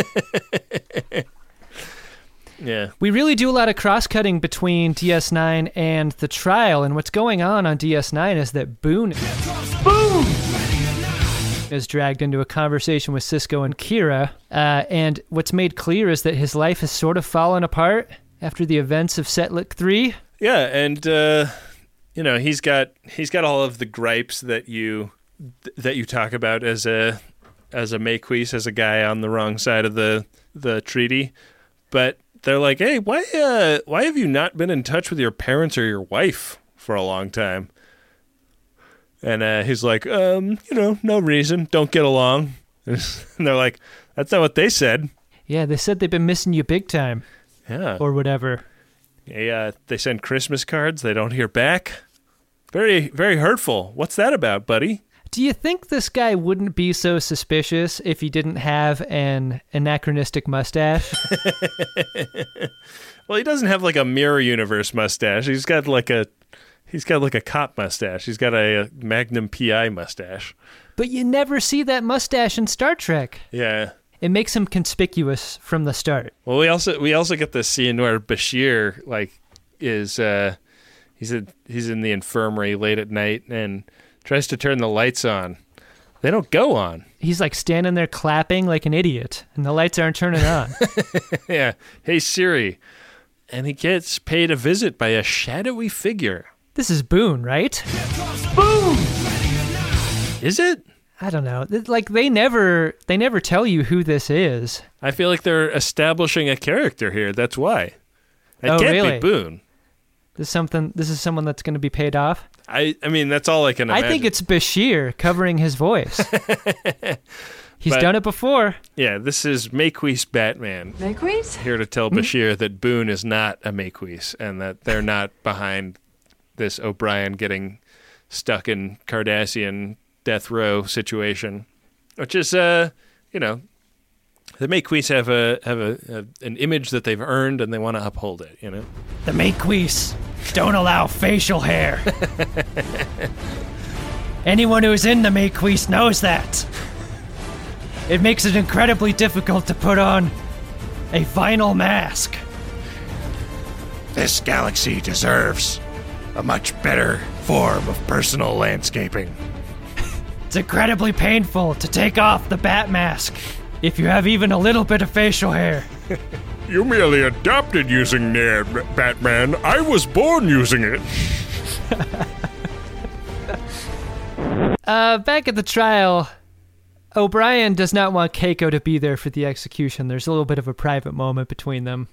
Yeah.
We really do a lot of cross-cutting between D S nine and the trial, and what's going on on D S nine is that Boone, Boone! is dragged into a conversation with Sisko and Kira, uh, and what's made clear is that his life has sort of fallen apart after the events of Setlik three.
Yeah, and uh, you know, he's got he's got all of the gripes that you that you talk about as a as a Maquis, as a guy on the wrong side of the the treaty. But they're like, "Hey, why uh, why have you not been in touch with your parents or your wife for a long time?" And uh, he's like, um, you know, no reason. Don't get along. And they're like, "That's not what they said."
Yeah, they said they've been missing you big time.
Yeah.
Or whatever.
Yeah, uh, they send Christmas cards. They don't hear back. Very, very hurtful. What's that about, buddy?
Do you think this guy wouldn't be so suspicious if he didn't have an anachronistic mustache?
Well, he doesn't have like a Mirror Universe mustache. He's got like a, he's got like a cop mustache. He's got a, a Magnum P I mustache.
But you never see that mustache in Star Trek.
Yeah.
It makes him conspicuous from the start.
Well, we also we also get this scene where Bashir like is uh, he's a, he's in the infirmary late at night and tries to turn the lights on. They don't go on.
He's like standing there clapping like an idiot, and the lights aren't turning on.
Yeah. Hey Siri, and he gets paid a visit by a shadowy figure.
This is Boone, right?
Boone. Is it?
I don't know. Like they never they never tell you who this is.
I feel like they're establishing a character here. That's why. It
oh,
can't
really?
be Boone.
This is something. This is someone that's going to be paid off.
I. I mean, that's all I can imagine.
I think it's Bashir covering his voice. He's
But,
done it before.
Yeah, this is Maquis Batman.
Maquis?
Here to tell Bashir that Boone is not a Maquis and that they're not behind this O'Brien getting stuck in Cardassian death row situation, which is, uh, you know, the Maquis have a have a, a an image that they've earned and they want to uphold it. You know,
the Maquis don't allow facial hair. Anyone who's in the Maquis knows that. It makes it incredibly difficult to put on a vinyl mask.
This galaxy deserves a much better form of personal landscaping.
It's incredibly painful to take off the bat mask if you have even a little bit of facial hair.
You merely adopted using Nair, Batman. I was born using it.
uh, back at the trial, O'Brien does not want Keiko to be there for the execution. There's a little bit of a private moment between them.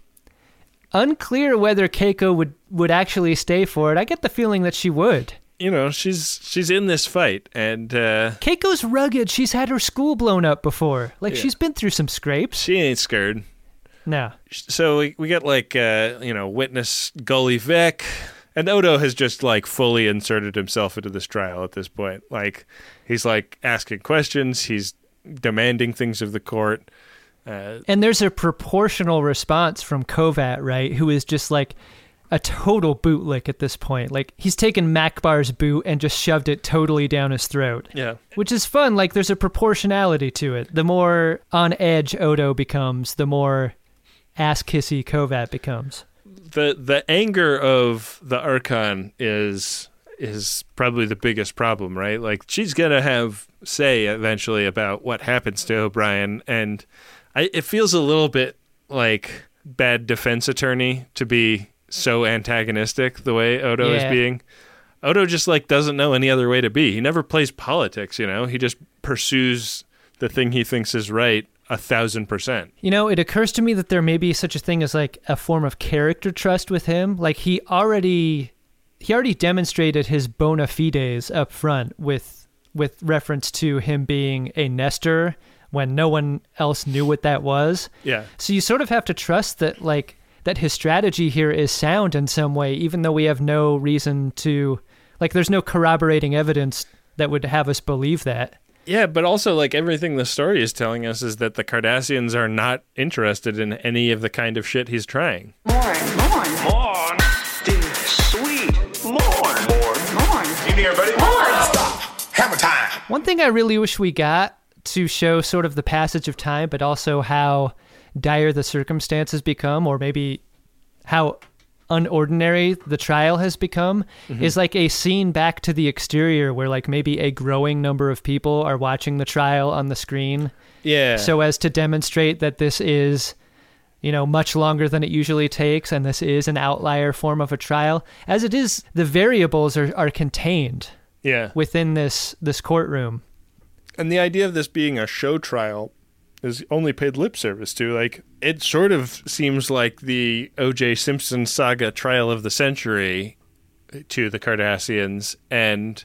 Unclear whether Keiko would, would actually stay for it. I get the feeling that she would.
You know, she's she's in this fight, and... Uh,
Keiko's rugged. She's had her school blown up before. Like, yeah. She's been through some scrapes.
She ain't scared.
No.
So we, we get, like, uh, you know, witness Gully Vic, and Odo has just, like, fully inserted himself into this trial at this point. Like, he's, like, asking questions. He's demanding things of the court. Uh,
and there's a proportional response from Kovat, right, who is just, like, a total bootlick at this point. Like, he's taken Makbar's boot and just shoved it totally down his throat.
Yeah.
Which is fun. Like, there's a proportionality to it. The more on edge Odo becomes, the more ass-kissy Kovat becomes.
The the anger of the Archon is is probably the biggest problem, right? Like, she's going to have say eventually about what happens to O'Brien, and I, it feels a little bit like bad defense attorney to be so antagonistic the way Odo
yeah.
is being. Odo just, like, doesn't know any other way to be. He never plays politics, you know? He just pursues the thing he thinks is right a thousand percent.
You know, it occurs to me that there may be such a thing as, like, a form of character trust with him. Like, he already he already demonstrated his bona fides up front with with reference to him being a Nestor when no one else knew what that was.
Yeah.
So you sort of have to trust that, like, that his strategy here is sound in some way, even though we have no reason to, like, there's no corroborating evidence that would have us believe that.
Yeah, but also, like, everything the story is telling us is that the Cardassians are not interested in any of the kind of shit he's trying.
Morn, morn, morn. Dude, sweet. Morn, morn, morn.
Evening, everybody.
Morn.
Stop. Hammer time.
One thing I really wish we got to show sort of the passage of time, but also how dire the circumstances become, or maybe how unordinary the trial has become, mm-hmm. is like a scene back to the exterior where, like, maybe a growing number of people are watching the trial on the screen.
Yeah.
So as to demonstrate that this is, you know, much longer than it usually takes, and this is an outlier form of a trial. As it is, the variables are, are contained
yeah.
within this this courtroom.
And the idea of this being a show trial is only paid lip service to. Like, it sort of seems like the O J Simpson saga trial of the century to the Cardassians, and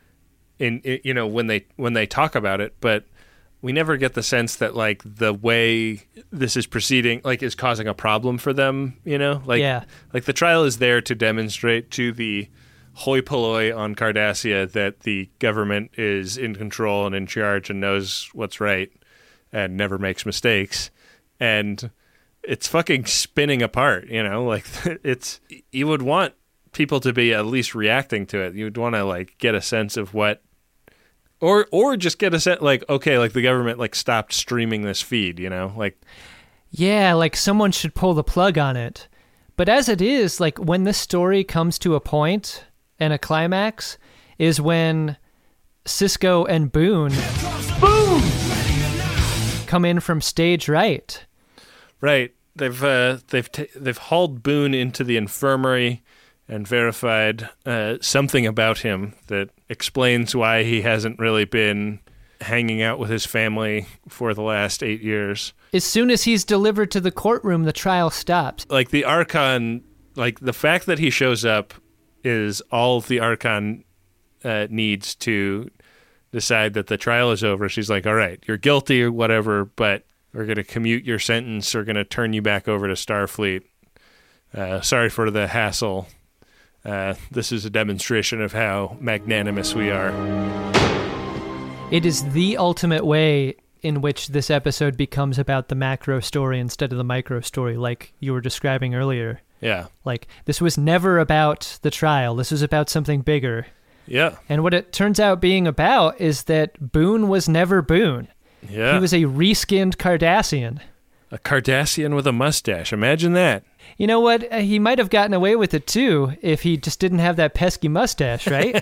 in, in you know when they when they talk about it, but we never get the sense that, like, the way this is proceeding, like, is causing a problem for them. You know, like
yeah.
like the trial is there to demonstrate to the hoi polloi on Cardassia that the government is in control and in charge and knows what's right and never makes mistakes, and it's fucking spinning apart, you know? Like, it's, you would want people to be at least reacting to it. You'd want to, like, get a sense of what, or or just get a sense, like, okay, like, the government, like, stopped streaming this feed, you know? Like,
yeah, like, someone should pull the plug on it. But as it is, like, when this story comes to a point and a climax is when Sisko and Boone Boom! come in from stage right.
Right. They've uh, they've t- they've hauled Boone into the infirmary and verified uh, something about him that explains why he hasn't really been hanging out with his family for the last eight years.
As soon as he's delivered to the courtroom, the trial stops.
Like the Archon, like the fact that he shows up is all the Archon uh, needs to decide that the trial is over. She's like, all right, you're guilty or whatever, but we're going to commute your sentence. We're going to turn you back over to Starfleet. Uh, sorry for the hassle. Uh, this is a demonstration of how magnanimous we are.
It is the ultimate way in which this episode becomes about the macro story instead of the micro story, like you were describing earlier.
Yeah.
Like, this was never about the trial. This was about something bigger.
Yeah.
And what it turns out being about is that Boone was never Boone.
Yeah.
He was a reskinned Cardassian.
A Cardassian with a mustache. Imagine that.
You know what? Uh, he might have gotten away with it, too, if he just didn't have that pesky mustache, right?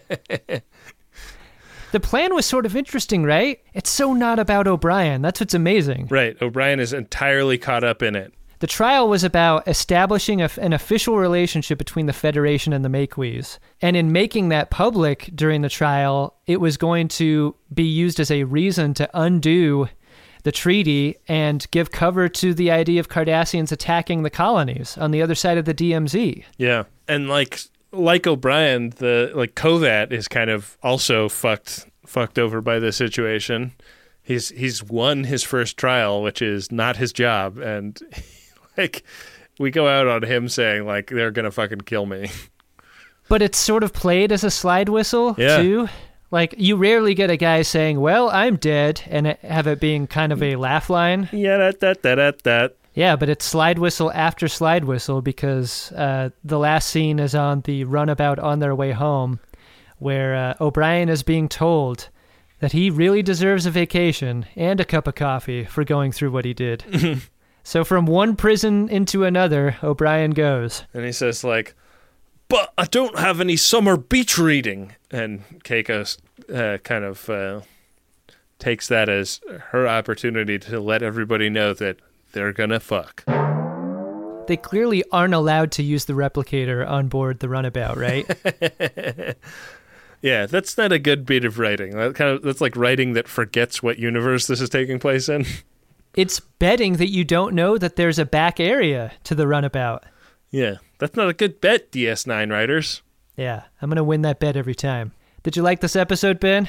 The plan was sort of interesting, right? It's so not about O'Brien. That's what's amazing.
Right. O'Brien is entirely caught up in it.
The trial was about establishing a, an official relationship between the Federation and the Maquis. And in making that public during the trial, it was going to be used as a reason to undo the treaty and give cover to the idea of Cardassians attacking the colonies on the other side of the D M Z.
Yeah. And like like O'Brien, the like Kovat is kind of also fucked fucked over by this situation. He's he's won his first trial, which is not his job, and like we go out on him saying like they're gonna fucking kill me.
But it's sort of played as a slide whistle
yeah.
too. Like, you rarely get a guy saying, well, I'm dead, and it, have it being kind of a laugh line.
Yeah, that, that, that, that, that.
Yeah, but it's slide whistle after slide whistle because uh, the last scene is on the runabout on their way home where uh, O'Brien is being told that he really deserves a vacation and a cup of coffee for going through what he did. So from one prison into another, O'Brien goes.
And he says, like, but I don't have any summer beach reading. And Keiko uh, kind of uh, takes that as her opportunity to let everybody know that they're gonna fuck.
They clearly aren't allowed to use the replicator on board the runabout, right?
Yeah, that's not a good bit of writing. That kind of that's like writing that forgets what universe this is taking place in.
It's betting that you don't know that there's a back area to the runabout.
Yeah, that's not a good bet, D S nine writers.
Yeah, I'm going to win that bet every time. Did you like this episode, Ben?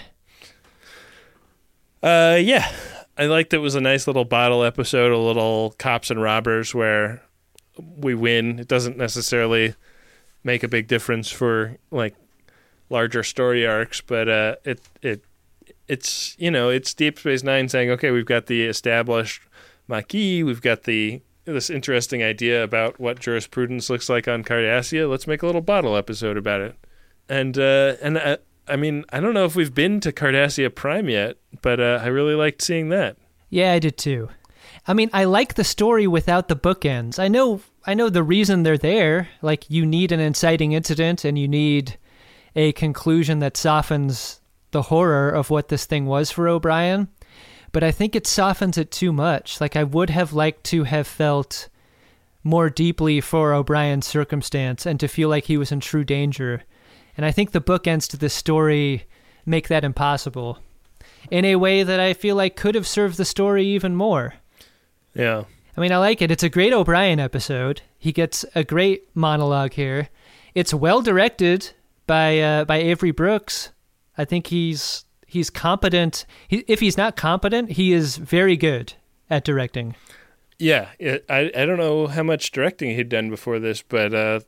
Uh, yeah. I liked it was a nice little bottle episode, a little cops and robbers where we win. It doesn't necessarily make a big difference for, like, larger story arcs, but uh, it it it's, you know, it's Deep Space Nine saying, okay, we've got the established Maquis, we've got the this interesting idea about what jurisprudence looks like on Cardassia. Let's make a little bottle episode about it. And uh, and uh, I mean, I don't know if we've been to Cardassia Prime yet, but uh, I really liked seeing that.
Yeah, I did too. I mean, I like the story without the bookends. I know, I know the reason they're there. Like, you need an inciting incident, and you need a conclusion that softens the horror of what this thing was for O'Brien. But I think it softens it too much. Like, I would have liked to have felt more deeply for O'Brien's circumstance and to feel like he was in true danger. And I think the bookends to this story make that impossible in a way that I feel like could have served the story even more.
Yeah.
I mean, I like it. It's a great O'Brien episode. He gets a great monologue here. It's well directed by uh, by Avery Brooks. I think he's he's competent. He, if he's not competent, he is very good at directing.
Yeah, it, I I don't know how much directing he'd done before this, but uh,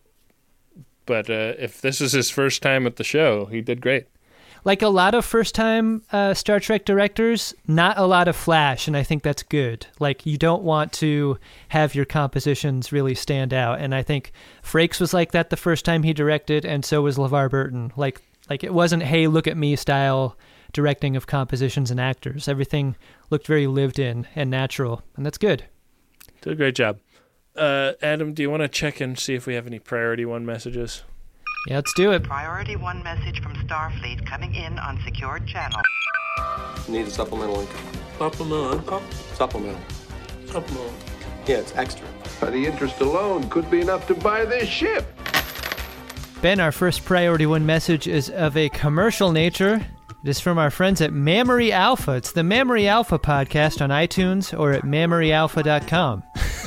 but uh, if this is his first time at the show, he did great.
Like a lot of first-time uh, Star Trek directors, not a lot of flash, and I think that's good. Like, you don't want to have your compositions really stand out, and I think Frakes was like that the first time he directed, and so was LeVar Burton. Like, like it wasn't, hey, look at me style directing of compositions and actors. Everything looked very lived in and natural, and that's good.
Did a great job. Uh, Adam, do you want to check and see if we have any Priority One messages?
Yeah, let's do it.
Priority One message from Starfleet coming in on secured channel.
Need a supplemental income.
Supplemental income?
Supplemental.
Supplemental.
Yeah, it's extra.
The interest alone could be enough to buy this ship.
Ben, our first Priority One message is of a commercial nature. It is from our friends at Mammary Alpha. It's the Mammary Alpha podcast on iTunes or at mammary alpha dot com.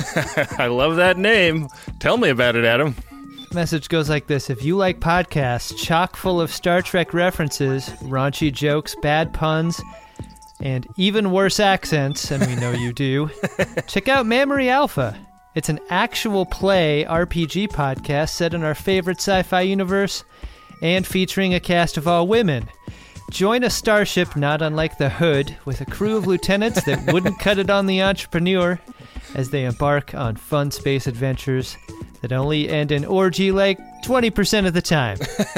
I love that name. Tell me about it, Adam.
Message goes like this. If you like podcasts chock full of Star Trek references, raunchy jokes, bad puns, and even worse accents, and we know you do, check out Mammary Alpha. It's an actual play R P G podcast set in our favorite sci-fi universe and featuring a cast of all women. Join a starship not unlike the Hood with a crew of lieutenants that wouldn't cut it on the entrepreneur as they embark on fun space adventures that only end in orgy like twenty percent of the time.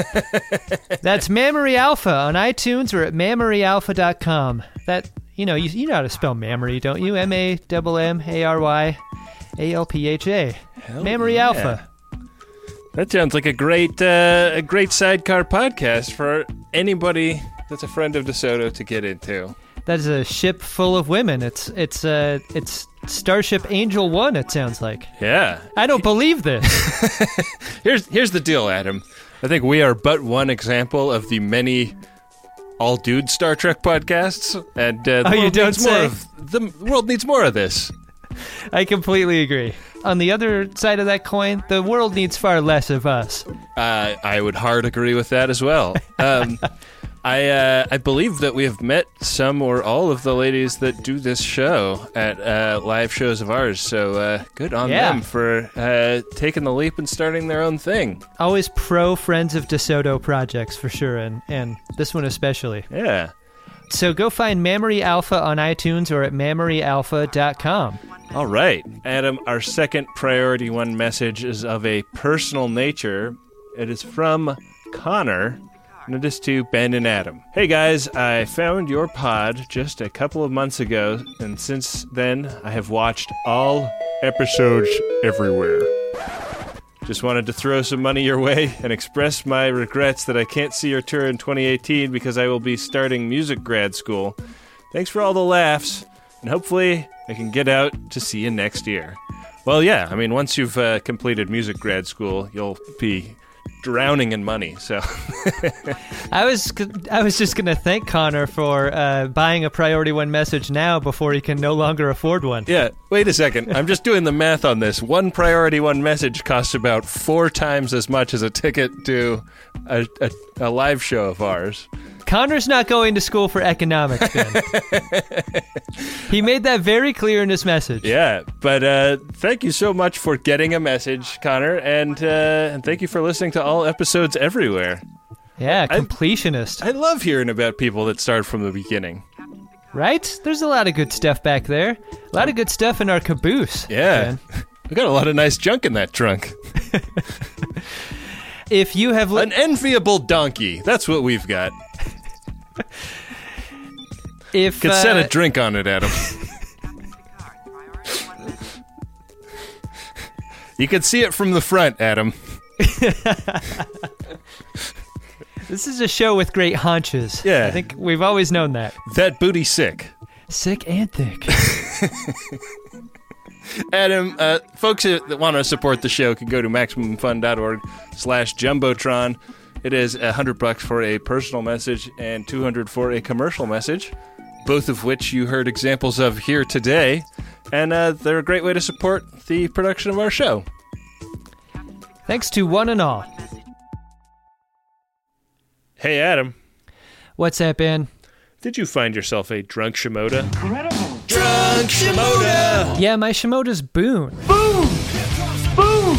That's Mammary Alpha on iTunes or at mammary alpha dot com. That, you know, you, you know how to spell Mammary, don't you? M A M M A R Y A L P H A. Mammary
yeah.
Alpha.
That sounds like a great uh, a great sidecar podcast for anybody that's a friend of DeSoto to get into.
That is a ship full of women. It's it's uh it's Starship Angel One, it sounds like.
Yeah.
I don't believe this.
here's here's the deal, Adam. I think we are but one example of the many all-dude Star Trek podcasts, and uh, the
oh,
world
you don't
needs more
say?
of the world needs more of this.
I completely agree. On the other side of that coin, the world needs far less of us.
Uh, I would hard agree with that as well. Um, I uh, I believe that we have met some or all of the ladies that do this show at uh, live shows of ours, so uh, good on
yeah.
them for uh, taking the leap and starting their own thing.
Always pro Friends of DeSoto projects, for sure, and, and this one especially.
Yeah.
So go find Mammary Alpha on iTunes or at mammary alpha dot com.
All right. Adam, our second Priority One message is of a personal nature. It is from Connor, and it is to Ben and Adam. Hey guys, I found your pod just a couple of months ago, and since then I have watched all episodes everywhere. Just wanted to throw some money your way and express my regrets that I can't see your tour in twenty eighteen because I will be starting music grad school. Thanks for all the laughs, and hopefully I can get out to see you next year. Well, yeah, I mean, once you've uh, completed music grad school, you'll be drowning in money, so...
I was I was just going to thank Connor for uh, buying a Priority One message now before he can no longer afford one.
Yeah, wait a second. I'm just doing the math on this. One Priority One message costs about four times as much as a ticket to a, a, a live show of ours.
Connor's not going to school for economics, Ben. He made that very clear in his message.
Yeah, but uh, thank you so much for getting a message, Connor, and, uh, and thank you for listening to all episodes everywhere.
Yeah, completionist.
I, I love hearing about people that start from the beginning.
Right? There's a lot of good stuff back there. A lot of good stuff in our caboose.
Yeah. We got a lot of nice junk in that trunk.
If you have... Li-
An enviable donkey. That's what we've got.
If
Could
uh,
set a drink on it, Adam. You could see it from the front, Adam.
This is a show with great haunches.
Yeah.
I think we've always known that.
That booty sick.
Sick and thick.
Adam, uh, folks that want to support the show can go to MaximumFun.org slash Jumbotron. It is a hundred bucks for a personal message and two hundred for a commercial message, both of which you heard examples of here today. And uh, they're a great way to support the production of our show.
Thanks to one and all.
Hey, Adam.
What's that, Ben?
Did you find yourself a drunk Shimoda?
Incredible.
Drunk Shimoda!
Yeah, my Shimoda's Boone.
Boom! Boom!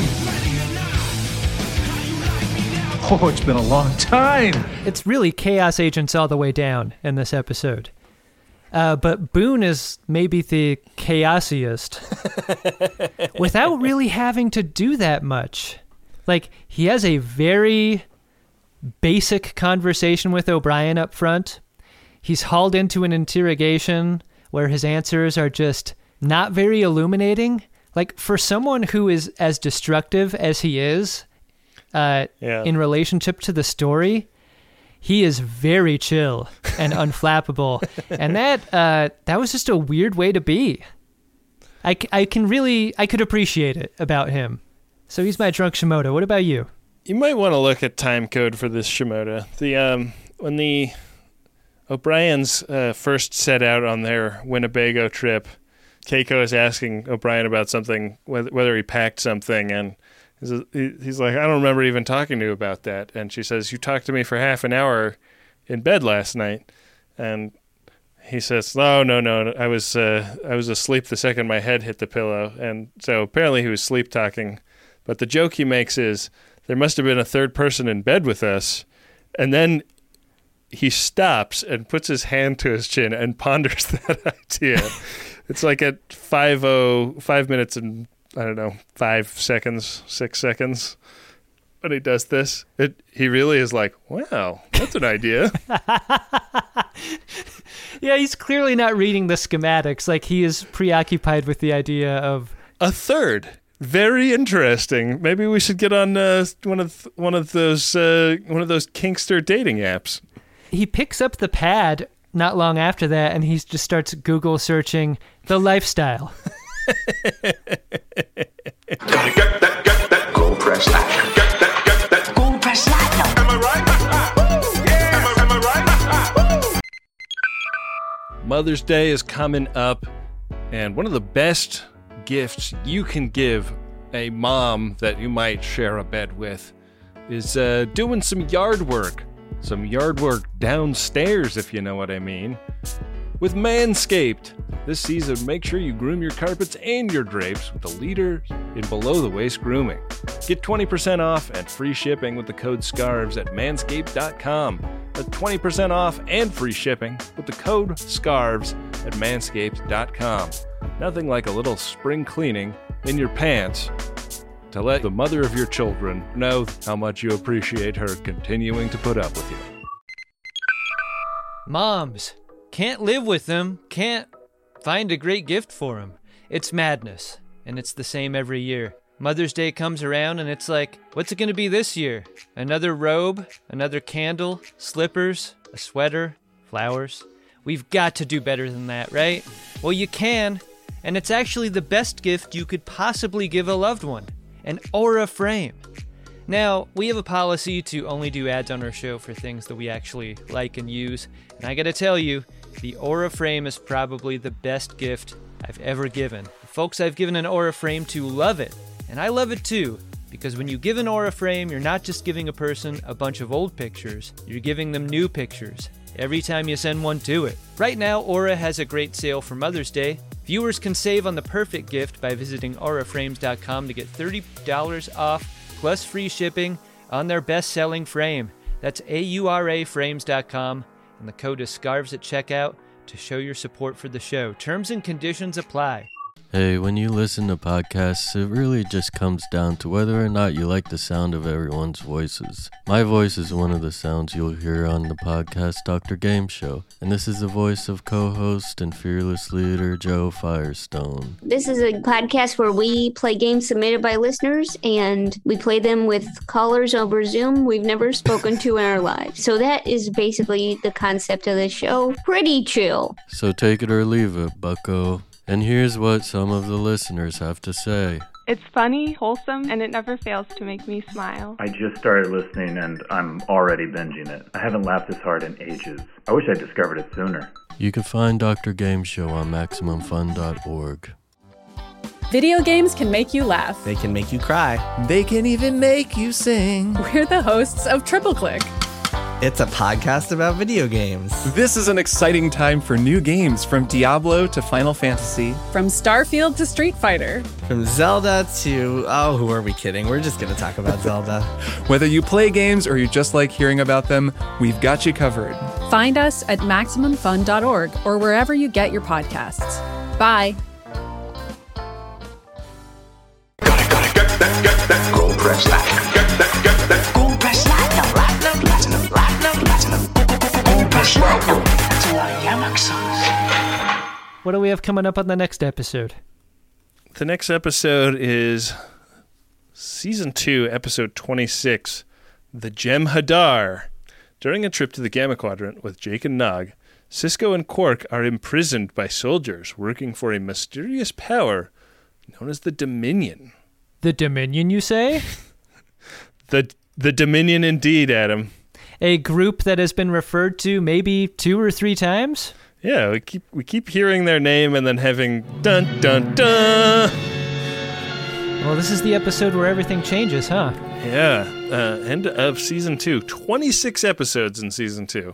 Oh, it's been a long time.
It's really Chaos Agents all the way down in this episode. Uh, but Boone is maybe the chaosiest without really having to do that much. Like, he has a very basic conversation with O'Brien up front. He's hauled into an interrogation where his answers are just not very illuminating. Like, for someone who is as destructive as he is uh,
yeah.
in relationship to the story, he is very chill and unflappable. And that uh, that was just a weird way to be. I, I can really, I could appreciate it about him. So he's my drunk Shimoda. What about you?
You might want to look at time code for this Shimoda. The um when the O'Brien's uh, first set out on their Winnebago trip. Keiko is asking O'Brien about something, whether, whether he packed something, and he's, he's like, I don't remember even talking to you about that. And she says, you talked to me for half an hour in bed last night. And he says, no, no, no, I was uh, I was asleep the second my head hit the pillow. And so apparently he was sleep talking. But the joke he makes is, there must have been a third person in bed with us. And then he stops and puts his hand to his chin and ponders that idea. It's like at five oh, five minutes and, I don't know, five seconds, six seconds when he does this. It He really is like, wow, that's an idea.
Yeah, he's clearly not reading the schematics. Like, he is preoccupied with the idea of...
A third. Very interesting. Maybe we should get on uh, one of th- one of those uh, one of those Kinkster dating apps.
He picks up the pad not long after that, and he just starts Google searching the lifestyle.
Gotta get that, get that gold press platinum. Get that, get that gold press platinum. Am I right? Woo! Yeah. Am I, am I right? Woo!
Mother's Day is coming up, and one of the best gifts you can give a mom that you might share a bed with is uh, doing some yard work. Some yard work downstairs, if you know what I mean. With Manscaped. This season, make sure you groom your carpets and your drapes with the leader in below-the-waist grooming. Get twenty percent off and free shipping with the code SCARVES at manscaped dot com. That's twenty percent off and free shipping with the code SCARVES at manscaped dot com. Nothing like a little spring cleaning in your pants to let the mother of your children know how much you appreciate her continuing to put up with you.
Moms, can't live with them, can't find a great gift for them. It's madness, and it's the same every year. Mother's Day comes around, and it's like, what's it going to be this year? Another robe, another candle, slippers, a sweater, flowers. We've got to do better than that, right? Well, you can, and it's actually the best gift you could possibly give a loved one. An Aura frame. Now, we have a policy to only do ads on our show for things that we actually like and use, and I gotta tell you, the Aura frame is probably the best gift I've ever given. The folks I've given an Aura frame to love it, and I love it too, because when you give an Aura frame, you're not just giving a person a bunch of old pictures, you're giving them new pictures every time you send one to it. Right now, Aura has a great sale for Mother's Day. Viewers can save on the perfect gift by visiting aura frames dot com to get thirty dollars off plus free shipping on their best-selling frame. That's A U R A frames dot com, and the code is SCARVES at checkout to show your support for the show. Terms and conditions apply.
Hey, when you listen to podcasts, it really just comes down to whether or not you like the sound of everyone's voices. My voice is one of the sounds you'll hear on the podcast Doctor Game Show, and this is the voice of co-host and fearless leader Joe Firestone.
This is a podcast where we play games submitted by listeners, and we play them with callers over Zoom we've never spoken to in our lives. So that is basically the concept of the show. Pretty chill.
So take it or leave it, bucko. And here's what some of the listeners have to say.
It's funny, wholesome, and it never fails to make me smile.
I just started listening and I'm already binging it. I haven't laughed this hard in ages. I wish I discovered it sooner.
You can find Doctor Game Show on maximum fun dot org.
Video games can make you laugh.
They can make you cry. They can even make you sing.
We're the hosts of Triple Click.
It's a podcast about video games.
This is an exciting time for new games, from Diablo to Final Fantasy.
From Starfield to Street Fighter.
From Zelda to... Oh, who are we kidding? We're just going to talk about Zelda.
Whether you play games or you just like hearing about them, we've got you covered.
Find us at maximum fun dot org or wherever you get your podcasts. Bye.
Gotta, gotta get that, get that gold press platinum. Get that, get that gold press platinum. Platinum, platinum, platinum, platinum. Gold press platinum. That's a lot of Yamak songs.
What do we have coming up on the next episode?
The next episode is Season two, Episode twenty-six, The Jem'Hadar. During a trip to the Gamma Quadrant with Jake and Nog, Cisco and Quark are imprisoned by soldiers working for a mysterious power known as the Dominion.
The Dominion, you say?
the the Dominion indeed, Adam.
a group that has been referred to maybe two or three times.
Yeah, we keep we keep hearing their name and then having dun dun dun.
Well, this is the episode where everything changes, huh?
Yeah, uh, end of season two. twenty-six episodes in season two.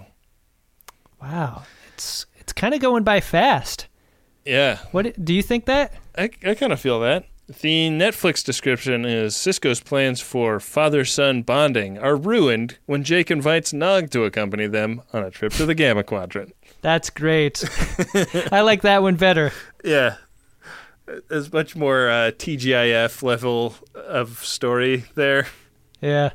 Wow, it's it's kind of going by fast.
Yeah.
What do you think that?
I I kind of feel that. The Netflix description is Cisco's plans for father-son bonding are ruined when Jake invites Nog to accompany them on a trip to the Gamma Quadrant.
That's great. I like that one better.
Yeah. There's much more uh, T G I F level of story there.
Yeah.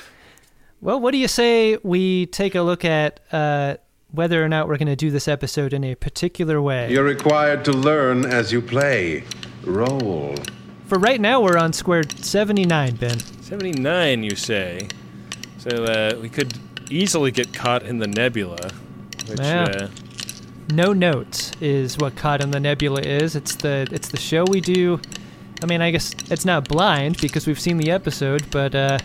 Well, what do you say we take a look at uh, whether or not we're going to do this episode in a particular way?
You're required to learn as you play. Roll.
For right now, we're on square seventy-nine, Ben.
seventy-nine, you say? So uh, we could easily get caught in the nebula. Which,
yeah.
uh,
No notes is what Caught in the Nebula is. It's the it's the show we do. I mean, I guess it's not blind because we've seen the episode, but uh,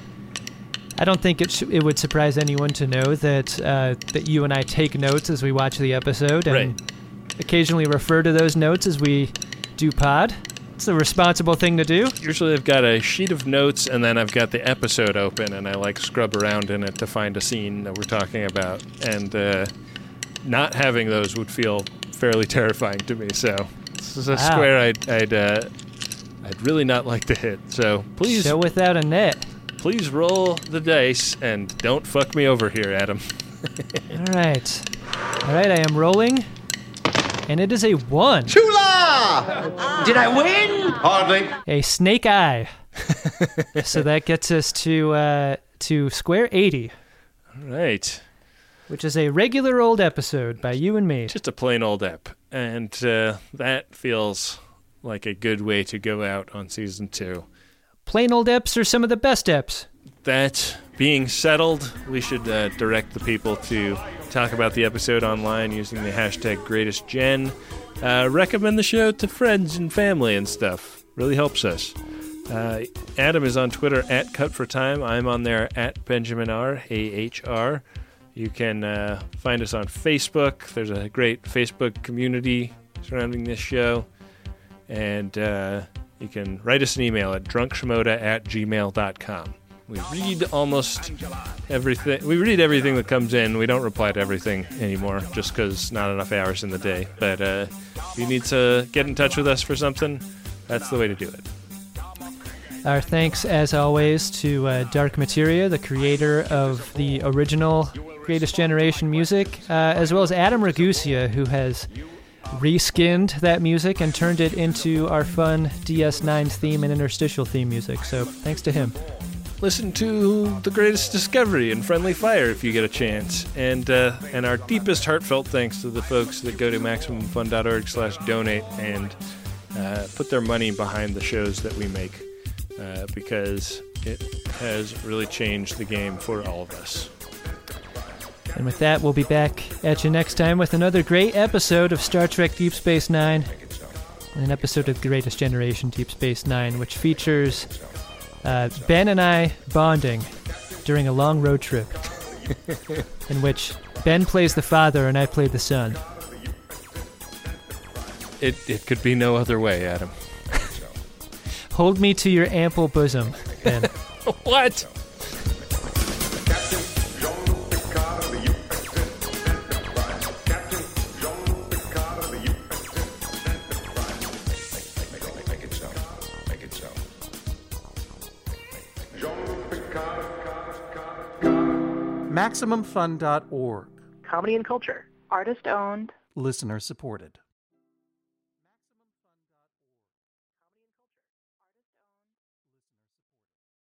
I don't think it sh- it would surprise anyone to know that uh, that you and I take notes as we watch the episode and
right.
occasionally refer to those notes as we do pod. It's a responsible thing to do.
Usually I've got a sheet of notes and then I've got the episode open and I like scrub around in it to find a scene that we're talking about. And uh, not having those would feel fairly terrifying to me. So this is a
wow.
square I'd I'd, uh, I'd really not like to hit. So please,
show without a net.
Please roll the dice and don't fuck me over here, Adam.
All right. All right, I am rolling. And it is a one.
Chula! Did I win?
Hardly.
A snake eye. So that gets us to uh, to square eighty.
All right.
Which is a regular old episode by you and me.
Just a plain old ep. And uh, that feels like a good way to go out on season two.
Plain old eps are some of the best eps.
That being settled, we should uh, direct the people to talk about the episode online using the hashtag GreatestGen. Uh, recommend the show to friends and family and stuff. Really helps us. Uh, Adam is on Twitter at CutForTime. I'm on there at Benjamin R, A H R. You can uh, find us on Facebook. There's a great Facebook community surrounding this show. And uh, you can write us an email at drunkshimoda at gmail dot com. We read almost everything. We read everything that comes in. We don't reply to everything anymore just because not enough hours in the day. But uh, if you need to get in touch with us for something, that's the way to do it.
Our thanks, as always, to uh, Dark Materia, the creator of the original Greatest Generation music, uh, as well as Adam Ragusia, who has reskinned that music and turned it into our fun D S nine theme and interstitial theme music. So thanks to him.
Listen to The Greatest Discovery and Friendly Fire if you get a chance. And uh, and our deepest heartfelt thanks to the folks that go to MaximumFun.org slash donate and uh, put their money behind the shows that we make uh, because it has really changed the game for all of us.
And with that, we'll be back at you next time with another great episode of Star Trek Deep Space Nine. An episode of The Greatest Generation Deep Space Nine, which features uh, Ben and I bonding during a long road trip, in which Ben plays the father and I play the son.
It it could be no other way, Adam.
Hold me to your ample bosom, Ben.
What?
Maximum Fun dot org.
Comedy and culture.
Artist owned.
Listener supported.